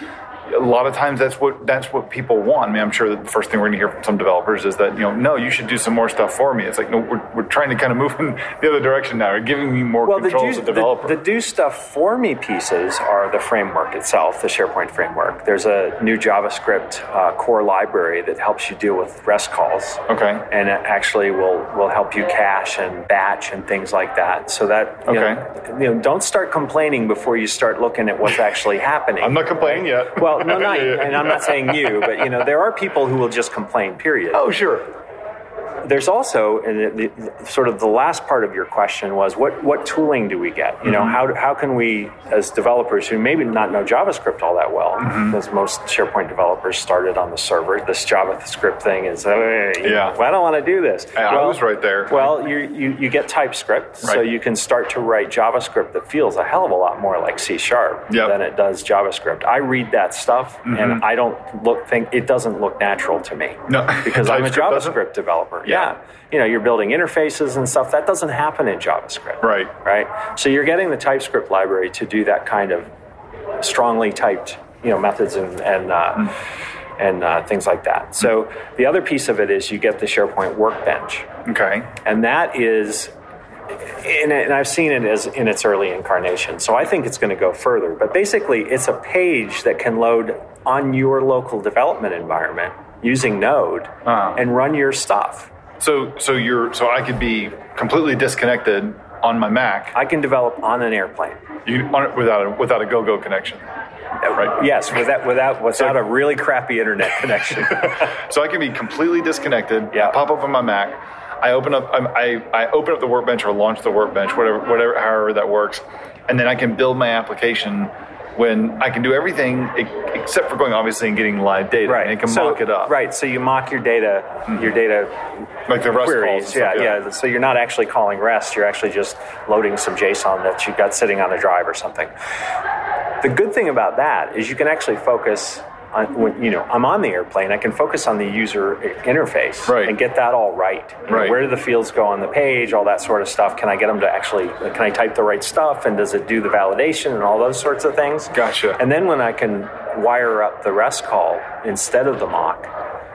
a lot of times that's what that's what people want. I mean, I'm sure that the first thing we're going to hear from some developers is that, you know, no, you should do some more stuff for me. It's like, no, we're, we're trying to kind of move in the other direction now. We're giving me more well, control the as do, a developer. The, the do stuff for me pieces are the framework itself, the SharePoint framework. There's a new JavaScript uh, core library that helps you deal with REST calls. Okay. And it actually will will help you cache and batch and things like that. So that, you, okay. know, you know, don't start complaining before you start looking at what's actually happening. I'm not complaining yet. Well, no, not, and I'm not saying you, but, you know, there are people who will just complain, period. Oh, sure. There's also, and the, the, sort of the last part of your question was, what, what tooling do we get? You know, mm-hmm. how how can we, as developers who maybe not know JavaScript all that well, mm-hmm. because most SharePoint developers started on the server. This JavaScript thing is, hey, yeah. well, I don't want to do this. I, well, I was right there. Well, you, you, you get TypeScript, right. so you can start to write JavaScript that feels a hell of a lot more like C Sharp yep. than it does JavaScript. I read that stuff, mm-hmm. and I don't look think it doesn't look natural to me. No, because I'm a JavaScript doesn't? developer. Yeah. Yeah. You know, you're building interfaces and stuff. That doesn't happen in JavaScript. Right. Right. So you're getting the TypeScript library to do that kind of strongly typed, you know, methods and and uh, mm. and uh, things like that. So mm. the other piece of it is you get the SharePoint Workbench. Okay. And that is, and I've seen it as in its early incarnation. So I think it's going to go further. But basically, it's a page that can load on your local development environment using Node uh-huh. and run your stuff. So, so you're, so I could be completely disconnected on my Mac. I can develop on an airplane. You on, without a without a go-go connection, right? Yes, without without without so, a really crappy internet connection. So I can be completely disconnected. Yeah. I pop up on my Mac. I open up. I I open up the Workbench or launch the Workbench, whatever, whatever, however that works, and then I can build my application. When I can do everything except for going, obviously, and getting live data. Right. And it can so, mock it up. Right. So you mock your data, mm-hmm. your data like the REST queries. calls. Yeah, yeah, yeah. So you're not actually calling REST. You're actually just loading some JSON that you got sitting on a drive or something. The good thing about that is you can actually focus on, when, you know, I'm on the airplane, I can focus on the user interface right. and get that all right. You right. know, where do the fields go on the page, all that sort of stuff. Can I get them to actually, can I type the right stuff, and does it do the validation and all those sorts of things? Gotcha. And then when I can wire up the REST call instead of the mock,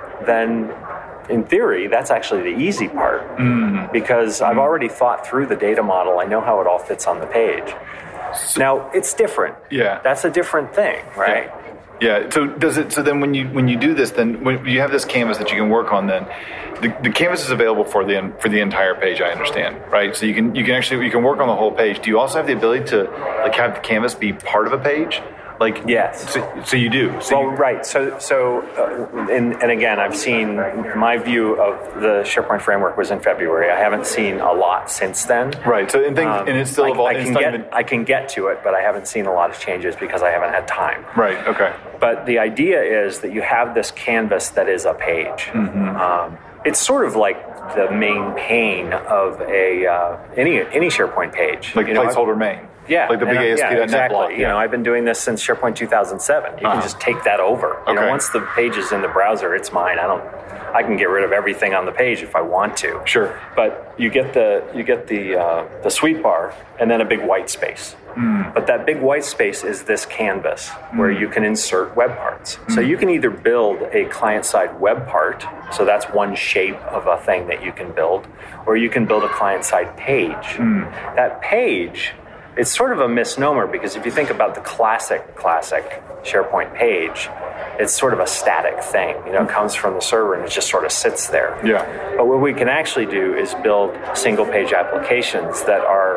then in theory, that's actually the easy part mm. because mm. I've already thought through the data model. I know how it all fits on the page. So, now, it's different. Yeah. That's a different thing, right? Yeah. Yeah. So does it? So then, when you when you do this, then when you have this canvas that you can work on, then the, the canvas is available for the for the entire page. I understand, right? So you can you can actually you can work on the whole page. Do you also have the ability to like have the canvas be part of a page? Like yes. So, so you do. So well, you, right. So so uh, and and again, I've seen my view of the SharePoint framework was in February. I haven't seen a lot since then. Right. So and, things, um, and it's still I, evolving. I can get even... I can get to it, but I haven't seen a lot of changes because I haven't had time. Right. Okay. But the idea is that you have this canvas that is a page. Mm-hmm. Um, it's sort of like the main pane of a uh, any any SharePoint page, like you know, placeholder I've, main. Yeah, like the big A S P dot net yeah, exactly. block. Yeah. You know, I've been doing this since SharePoint two thousand seven. You uh-huh. can just take that over. You okay. know, once the page is in the browser, it's mine. I don't. I can get rid of everything on the page if I want to. Sure. But you get the you get the uh, the sweet bar and then a big white space. Mm. But that big white space is this canvas mm. where you can insert web parts. Mm. So you can either build a client-side web part, so that's one shape of a thing that you can build, or you can build a client-side page. Mm. That page, it's sort of a misnomer because if you think about the classic, classic SharePoint page, it's sort of a static thing. You know, it comes from the server and it just sort of sits there. Yeah. But what we can actually do is build single-page applications that are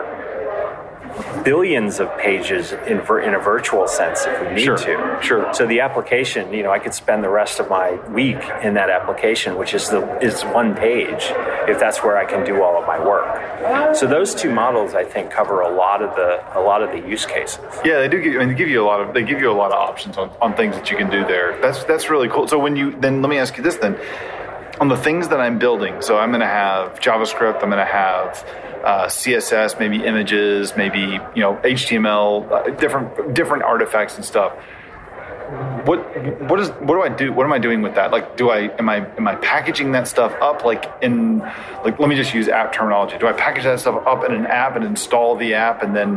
billions of pages in, vir- in a virtual sense if we need sure. to. Sure. So the application, you know, I could spend the rest of my week in that application, which is the is one page, if that's where I can do all of my work. So those two models, I think, cover a lot of the a lot of the use cases. Yeah, they do give you, and they give you a lot of they give you a lot of options on, on things that you can do there. That's that's really cool. So when you then let me ask you this then. On the things that I'm building, so I'm going to have JavaScript, I'm going to have uh, C S S, maybe images, maybe you know H T M L, uh, different different artifacts and stuff. What what is what do I do? What am I doing with that? Like, do I am I am I packaging that stuff up like in like let me just use app terminology. Do I package that stuff up in an app and install the app and then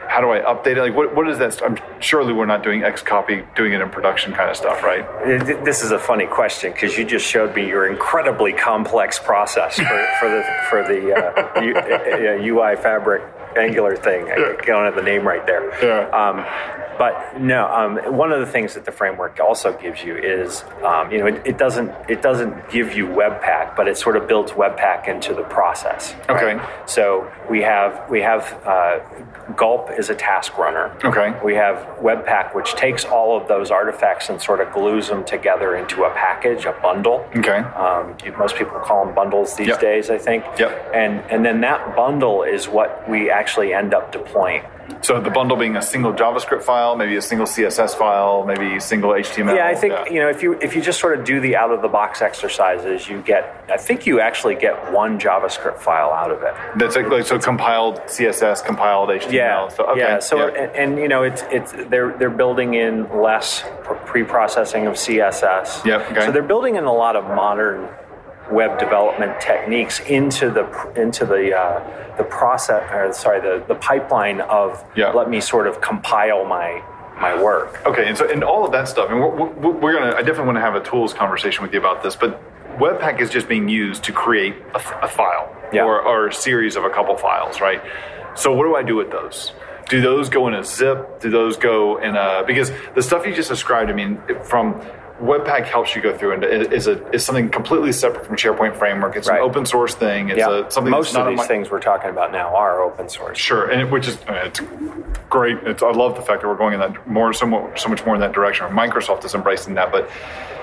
How do I update it? Like, what, what is that? I'm surely we're not doing X copy, doing it in production kind of stuff, right? This is a funny question because you just showed me your incredibly complex process for, for the for the uh, U, uh, U I Fabric Angular thing. I don't have the name right there. Yeah. Um, but no, um, one of the things that the framework also gives you is, um, you know, it, it doesn't it doesn't give you Webpack, but it sort of builds Webpack into the process. Right? Okay. So we have we have uh, Gulp is a task runner. Okay. We have Webpack, which takes all of those artifacts and sort of glues them together into a package, a bundle. Okay. Um, you, most people call them bundles these Yep. days, I think. Yep. And and then that bundle is what we actually end up deploying. So the bundle being a single JavaScript file, maybe a single C S S file, maybe a single H T M L. Yeah, I think you know if you if you just sort of do the out of the box exercises, you get. I think you actually get one JavaScript file out of it. That's like, like so compiled C S S, compiled H T M L. Yeah, So, okay. yeah. So yeah. And, and you know it's it's they're they're building in less pre-processing of C S S. Yep, okay. So they're building in a lot of modern web development techniques into the into the uh, the process or sorry the, the pipeline of Yeah. let me sort of compile my my work. Okay, and so and all of that stuff, and we're, we're, we're gonna. I definitely want to have a tools conversation with you about this, but Webpack is just being used to create a, a file Yeah. or, or a series of a couple files, right? So what do I do with those? Do those go in a zip? Do those go in a because the stuff you just described? I mean, from Webpack helps you go through and is a is something completely separate from SharePoint Framework. It's Right. an open source thing. It's Yeah. a, something Most that's not of a these mi- things we're talking about now are open source. Sure, and it, which is I mean, it's great. It's, I love the fact that we're going in that more, so much, so much more in that direction. Microsoft is embracing that, but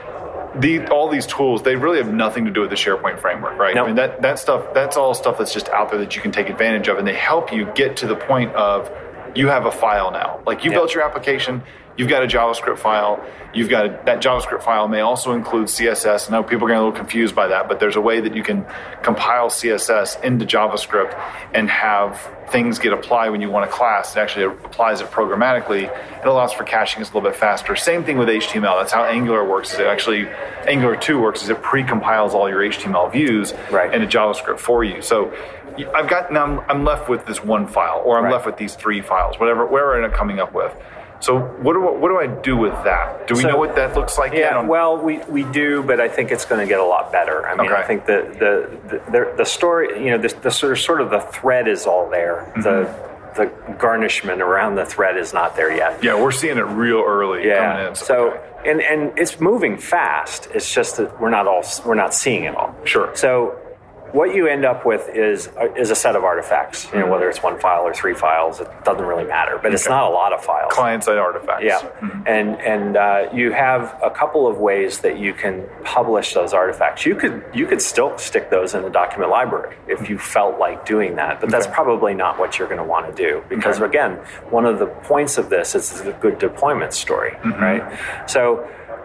the all these tools they really have nothing to do with the SharePoint framework, right? Nope. I mean that that stuff that's all stuff that's just out there that you can take advantage of, and they help you get to the point of you have a file now. Like you Yep. built your application. You've got a JavaScript file. You've got a, that JavaScript file may also include C S S. I know people are getting a little confused by that, but there's a way that you can compile C S S into JavaScript and have things get applied when you want a class. It actually applies it programmatically. It allows for caching is a little bit faster. Same thing with H T M L. That's how Angular works. Is it actually Angular two works is it pre-compiles all your H T M L views Right. into JavaScript for you. So I've got now I'm, I'm left with this one file, or I'm Right. left with these three files, whatever where I end up coming up with. So what do I, what do I do with that? Do we So- know what that looks like? yet? I Yeah, don't- well, we, we do, but I think it's going to get a lot better. I mean, Okay. I think the the, the the story, you know, the, the sort of sort of the thread is all there. Mm-hmm. The the garnishment around the thread is not there yet. yeah, we're seeing it real early coming Yeah. in. So okay. and and it's moving fast. It's just that we're not all we're not seeing it all. Sure. So what you end up with is is a set of artifacts. You know, whether it's one file or three files, it doesn't really matter. But it's Okay. not a lot of files. client-side artifacts. Yeah, and and uh, you have a couple of ways that you can publish those artifacts. You could you could still stick those in the document library if you felt like doing that, but that's Okay. probably not what you're going to want to do because Okay. again, one of the points of this is a good deployment story, right? So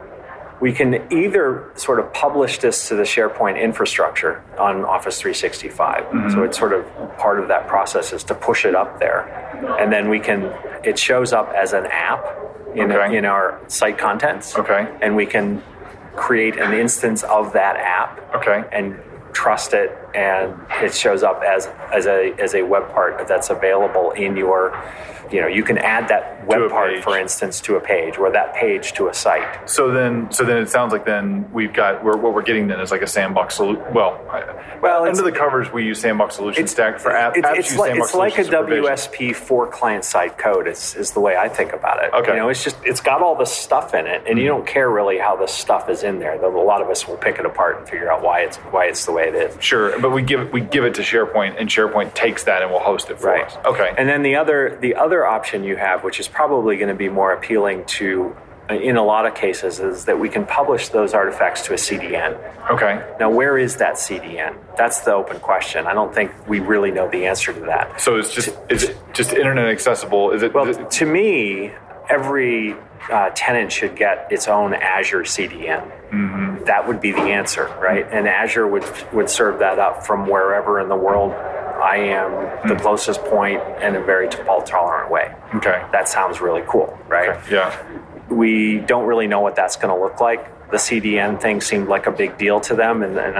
we can either sort of publish this to the SharePoint infrastructure on Office three sixty-five. So it's sort of part of that process is to push it up there. And then we can, it shows up as an app in, Okay. in our site contents. Okay. And we can create an instance of that app Okay. and trust it, and it shows up as as a as a web part that's available in your, you know, you can add that To a web part, page. for instance, to a page or that page to a site. So then, so then it sounds like then we've got we're, what we're getting then is like a sandbox solution. Well, Well, it's- under the covers we use sandbox solution stack for app, It's, apps. it's use like, sandbox it's like a solutions for provision. W S P for client-side code. Is is the way I think about it. Okay. You know, it's just it's got all this stuff in it, and you don't care really how this stuff is in there. Though a lot of us will pick it apart and figure out why it's why it's the way it is. Sure, but we give it we give it to SharePoint, and SharePoint takes that and will host it for Right. us. Okay. And then the other the other option you have, which is probably going to be more appealing to, in a lot of cases, is that we can publish those artifacts to a C D N. okay. Now, where is that C D N? That's the open question. I don't think we really know the answer to that. So it's just is it just internet accessible? Is it? Well, is it- to me, every uh, tenant should get its own Azure C D N. Mm-hmm. That would be the answer, right? And Azure would would serve that up from wherever in the world I am, the closest point, in a very fault tolerant way. okay. That sounds really cool, right? Okay. Yeah. We don't really know what that's going to look like. The C D N thing seemed like a big deal to them, and, and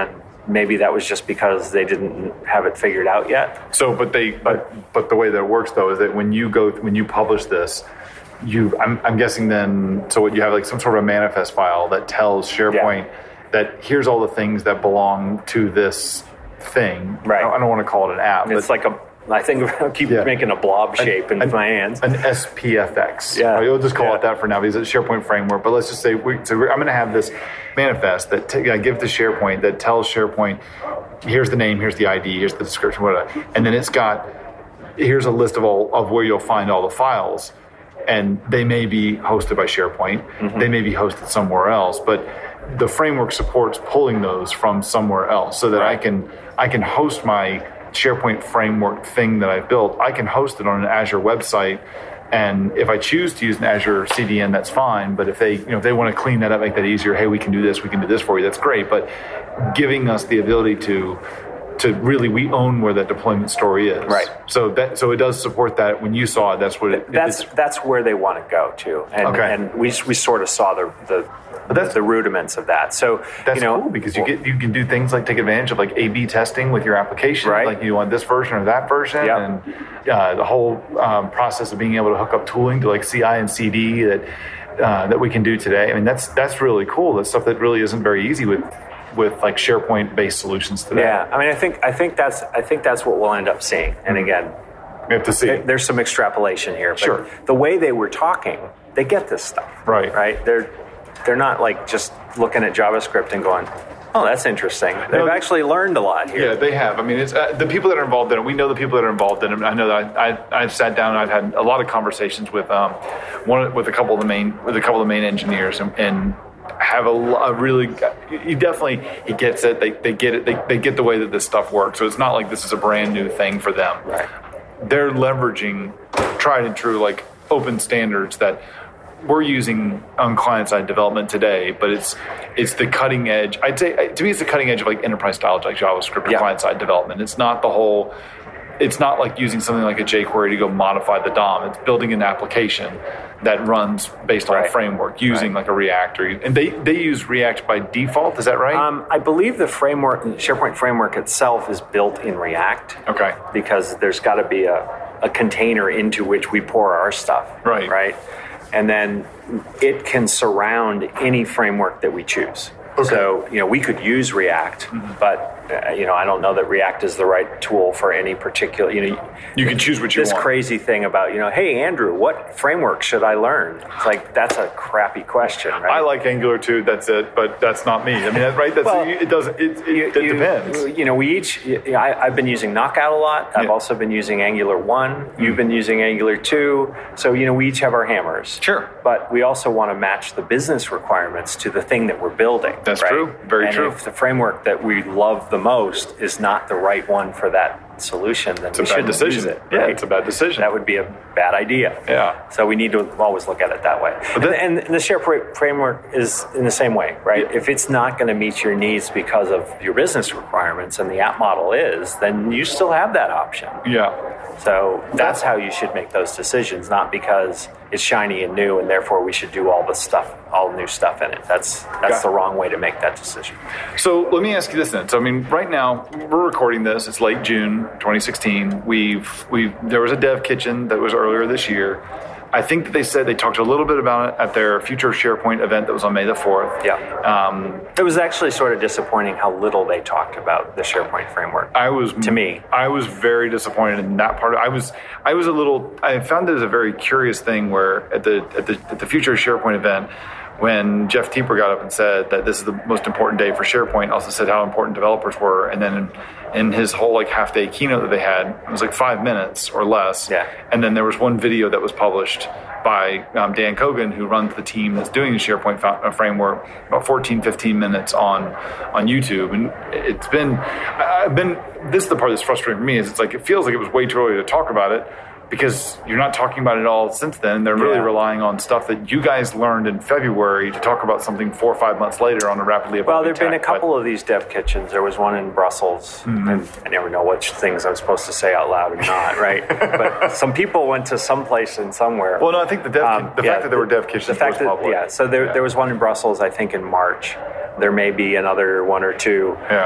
maybe that was just because they didn't have it figured out yet. So, but they, but but the way that it works though is that when you go when you publish this, you I'm, I'm guessing then so what you have like some sort of a manifest file that tells SharePoint yeah. that here's all the things that belong to this thing. Right. I don't want to call it an app. It's like a. I think I keep yeah. making a blob shape an, in an, my hands. An S P F X. Yeah. Right, we'll just call yeah. it that for now because it's a SharePoint framework. But let's just say we, so I'm going to have this manifest that t- I give to SharePoint that tells SharePoint, here's the name, here's the I D, here's the description, whatever. And then it's got, here's a list of all of where you'll find all the files. And they may be hosted by SharePoint. Mm-hmm. They may be hosted somewhere else. But the framework supports pulling those from somewhere else so that right. I can I can host my SharePoint framework thing that I've built. I can host it on an Azure website, and if I choose to use an Azure C D N, that's fine. But if they, you know, if they want to clean that up, make that easier, hey, we can do this, we can do this for you, that's great. But giving us the ability to to really, we own where that deployment story is. Right. So that so it does support that. When you saw it, that's what it. That's it, that's where they want to go to, and okay. and we we sort of saw the the. But that's the rudiments of that. So that's you know, cool because you get you can do things like take advantage of like A B testing with your application, right. like you want this version or that version, yep. and uh, the whole um, process of being able to hook up tooling to like C I and C D that uh, that we can do today. I mean, that's that's really cool. That's stuff that really isn't very easy with with like SharePoint based solutions today. Yeah, I mean, I think I think that's I think that's what we'll end up seeing. And again, we have to see. There's some extrapolation here. But sure. The way they were talking, they get this stuff. Right. Right. They're they're not like just looking at JavaScript and going, oh, that's interesting. They've no, actually learned a lot here. Yeah, they have. I mean, it's uh, the people that are involved in it. We know the people that are involved in it. I know that I, I, I've sat down and I've had a lot of conversations with um, one with a couple of the main with a couple of the main engineers and. and have a, a really, you definitely, he gets it, they, they get it, they, they get the way that this stuff works. So it's not like this is a brand new thing for them. Right. They're leveraging tried and true, like open standards that we're using on client-side development today, but it's it's the cutting edge. I'd say, to me, it's the cutting edge of like enterprise style, like JavaScript or yeah. client-side development. It's not the whole, it's not like using something like a jQuery to go modify the D O M. It's building an application that runs based on right. a framework using right. like a React. Or, and they, they use React by default, is that right? Um, I believe the framework, SharePoint framework itself is built in React. Okay. Because there's got to be a, a container into which we pour our stuff. Right. Right. And then it can surround any framework that we choose. Okay. So, you know, we could use React, mm-hmm. but, uh, you know, I don't know that React is the right tool for any particular, you know. You can choose what you this want. This crazy thing about, you know, hey, Andrew, what framework should I learn? It's like, that's a crappy question, right? I like Angular too, that's it, but that's not me. I mean, that's right? That's, well, it doesn't, it, it, you, it depends. You, you know, we each, you know, I, I've been using Knockout a lot. I've yeah. also been using Angular one. Mm-hmm. You've been using Angular two. So, you know, we each have our hammers. Sure. But we also want to match the business requirements to the thing that we're building. That's right? true. Very and true. If the framework that we love the most is not the right one for that solution, then it's we a bad shouldn't decision. use it. Yeah, right? it's a bad decision. That would be a bad idea. Yeah. So we need to always look at it that way. And, then, and the SharePoint framework is in the same way, right? Yeah. If it's not going to meet your needs because of your business requirements and the app model is, then you still have that option. Yeah. So that's how you should make those decisions, not because it's shiny and new and therefore we should do all the stuff, all new stuff in it. That's that's the wrong way to make that decision. So let me ask you this then. So I mean, right now we're recording this. It's late June twenty sixteen. We've we've there was a dev kitchen that was earlier this year. I think that they said they talked a little bit about it at their Future SharePoint event that was on May the fourth. Yeah. Um, it was actually sort of disappointing how little they talked about the SharePoint framework. I was to me. I was very disappointed in that part. I was I was a little. I found it as a very curious thing where at the at the at the Future SharePoint event, when Jeff Teeper got up and said that this is the most important day for SharePoint, also said how important developers were, and then in, in his whole like half day keynote that they had, it was like five minutes or less. Yeah. And then there was one video that was published by um, Dan Kogan, who runs the team that's doing the SharePoint fa- framework, about fourteen, fifteen minutes on on YouTube. And it's been, I've been, this is the part that's frustrating for me, is it's like, it feels like it was way too early to talk about it, because you're not talking about it all since then. They're really yeah. relying on stuff that you guys learned in February to talk about something four or five months later on a rapidly evolving Well, there have been a tech, couple but, of these dev kitchens. There was one in Brussels, mm-hmm. and I never know which things I'm supposed to say out loud and not, right? But some people went to some place and somewhere. Well, no, I think the, dev, um, the yeah, fact that there were dev kitchens the fact was that, public. Yeah, so there, yeah. there was one in Brussels, I think, in March. There may be another one or two. Yeah.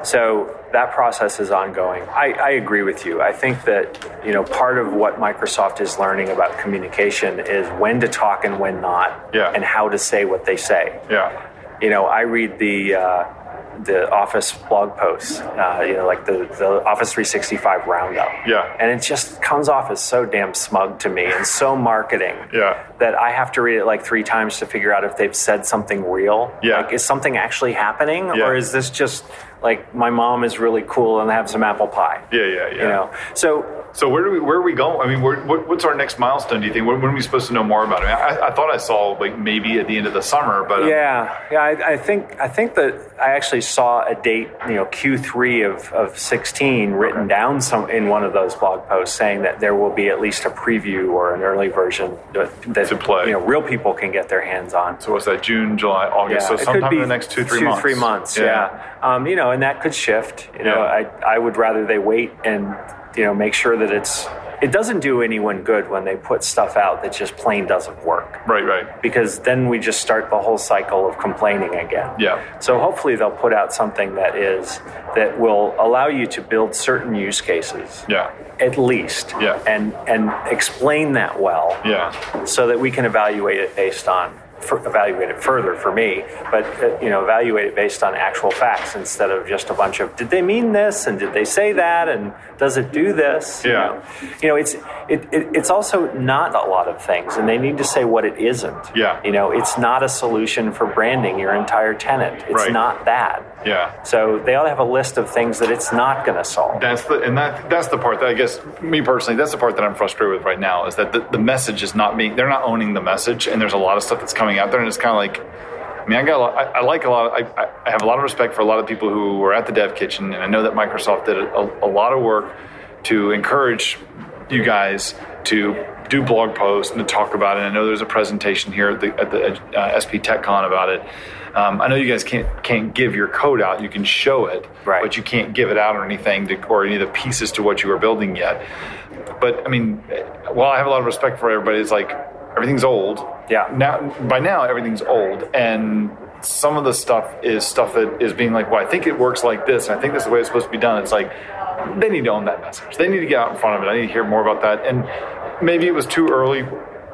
So that process is ongoing. I, I agree with you. I think that, you know, part of what Microsoft is learning about communication is when to talk and when not, yeah. and how to say what they say. Yeah. You know, I read the uh, the Office blog posts, uh, you know, like the, the Office three sixty-five roundup. Yeah. And it just comes off as so damn smug to me and so marketing yeah. that I have to read it like three times to figure out if they've said something real. Yeah. Like, is something actually happening? Yeah. Or is this just like my mom is really cool and have some apple pie? Yeah, yeah, yeah. You know, so... So where do we where are we going? I mean, where, what, what's our next milestone? Do you think? When, when are we supposed to know more about it? I, mean, I, I thought I saw like maybe at the end of the summer, but um, yeah, yeah. I, I think I think that I actually saw a date, you know, Q three of, of sixteen written okay. down some in one of those blog posts saying that there will be at least a preview or an early version that, that to play. You know, real people can get their hands on. So what's that? June, July, August. Yeah, so sometime in the next two, three two, months. Three months. Yeah. yeah. Um, you know, and that could shift. You know, yeah. I I would rather they wait and you know make sure that it's. It doesn't do anyone good when they put stuff out that just plain doesn't work. Right, right. Because then we just start the whole cycle of complaining again. Yeah. So hopefully they'll put out something that is that will allow you to build certain use cases. Yeah. At least. Yeah. And and explain that well. Yeah. So that we can evaluate it based on. For, evaluate it further for me, but uh, you know, evaluate it based on actual facts instead of just a bunch of did they mean this and did they say that and does it do this? Yeah. You know, you know it's it, it it's also not a lot of things, and they need to say what it isn't. Yeah. You know, it's not a solution for branding your entire tenant. It's right. not that. Yeah. So they ought to have a list of things that it's not going to solve. That's the and that that's the part that I guess me personally that's the part that I'm frustrated with right now is that the, the message is not being they're not owning the message, and there's a lot of stuff that's coming out there, and it's kind of like I mean I got a lot, I, I like a lot of, I, I have a lot of respect for a lot of people who were at the Dev Kitchen, and I know that Microsoft did a, a lot of work to encourage you guys to do blog posts and to talk about it. I know there's a presentation here at the, at the uh, S P TechCon about it. Um, I know you guys can't can't give your code out. You can show it, right. but you can't give it out or anything to, or any of the pieces to what you are building yet. But I mean, while I have a lot of respect for everybody, it's like everything's old. Yeah. Now, by now, everything's old, and some of the stuff is stuff that is being like, well, I think it works like this, and I think this is the way it's supposed to be done. It's like they need to own that message. They need to get out in front of it. I need to hear more about that. And maybe it was too early.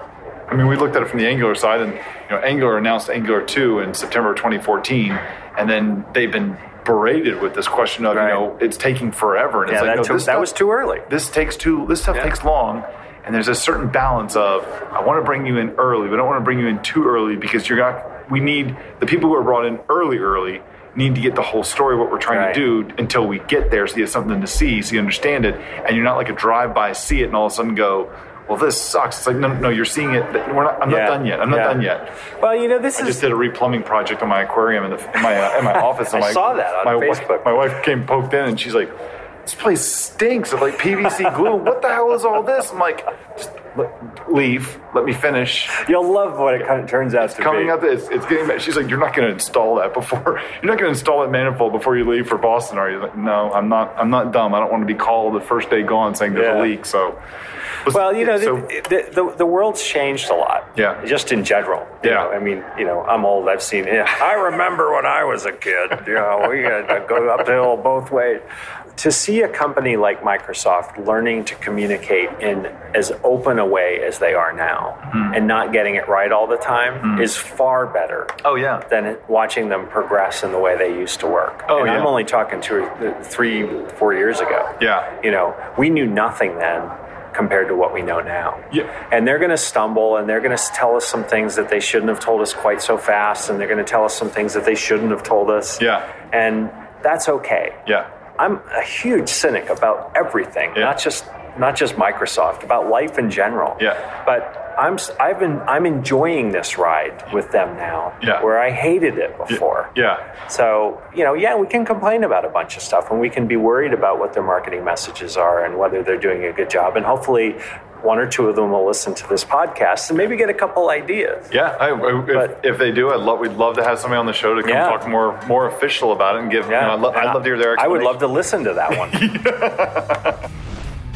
I mean, we looked at it from the Angular side, and you know, Angular announced Angular two in September twenty fourteen, and then they've been berated with this question of, right. you know, it's taking forever. And yeah, it's like, that, no, too, this that stuff, was too early. This takes too. This stuff yeah. takes long, and there's a certain balance of I want to bring you in early, but I don't want to bring you in too early because you're not. We need the people who are brought in early, early. Need to get the whole story of what we're trying right. to do until we get there, so you have something to see, so you understand it, and you're not like a drive-by, see it, and all of a sudden go, well, this sucks. It's like, no, no, you're seeing it. We're not, I'm yeah. not done yet. I'm not yeah. done yet. Well, you know, this I is... just did a replumbing project on my aquarium in, the, in my uh, in my office. I my, saw that on my Facebook. Wife, my wife came poked in, and she's like, this place stinks of like P V C glue. What the hell is all this? I'm like, just let, leave. Let me finish. You'll love what it kind of turns out it's to coming be. Out. It's, it's getting back. She's like, you're not going to install that before. You're not going to install that manifold before you leave for Boston, are you? Like, no, I'm not. I'm not dumb. I don't want to be called the first day gone saying there's yeah. a leak. So, well, you know, so, the, the, the the world's changed a lot. Yeah. Just in general. You Yeah. know, I mean, you know, I'm old. I've seen. Yeah, I remember when I was a kid. You know, we had to go uphill both ways. To see a company like Microsoft learning to communicate in as open a way as they are now mm. and not getting it right all the time mm. is far better oh, yeah. than watching them progress in the way they used to work. Oh, and yeah. I'm only talking two or three, four years ago. Yeah. You know, we knew nothing then compared to what we know now. Yeah. And they're going to stumble, and they're going to tell us some things that they shouldn't have told us quite so fast, and they're going to tell us some things that they shouldn't have told us. Yeah. And that's okay. Yeah. I'm a huge cynic about everything, yeah. not just not just Microsoft, about life in general. Yeah. But I'm I've been I'm enjoying this ride with them now, yeah. where I hated it before. Yeah. So, you know, yeah, we can complain about a bunch of stuff, and we can be worried about what their marketing messages are and whether they're doing a good job. And hopefully one or two of them will listen to this podcast and maybe get a couple ideas. Yeah, I, I, but, if, if they do, I'd love, we'd love to have somebody on the show to come yeah. talk more more official about it and give. Yeah. You know, I'd, lo- I'd love to hear their explanation. I would love to listen to that one.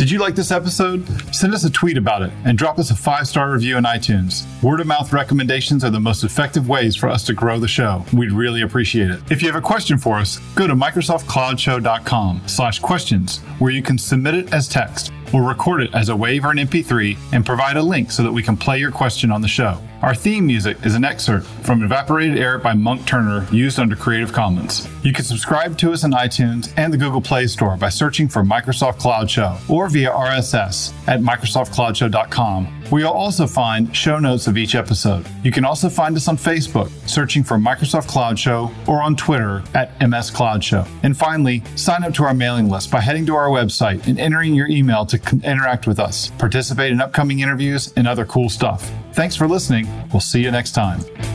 Did you like this episode? Send us a tweet about it and drop us a five-star review in iTunes. Word-of-mouth recommendations are the most effective ways for us to grow the show. We'd really appreciate it. If you have a question for us, go to microsoft cloud show dot com slash questions, where you can submit it as text. We'll record it as a WAV or an M P three and provide a link so that we can play your question on the show. Our theme music is an excerpt from Evaporated Air by Monk Turner, used under Creative Commons. You can subscribe to us in iTunes and the Google Play Store by searching for Microsoft Cloud Show or via R S S at microsoft cloud show dot com, where you'll also find show notes of each episode. You can also find us on Facebook, searching for Microsoft Cloud Show, or on Twitter at M S Cloud Show. And finally, sign up to our mailing list by heading to our website and entering your email to interact with us, participate in upcoming interviews, and other cool stuff. Thanks for listening. We'll see you next time.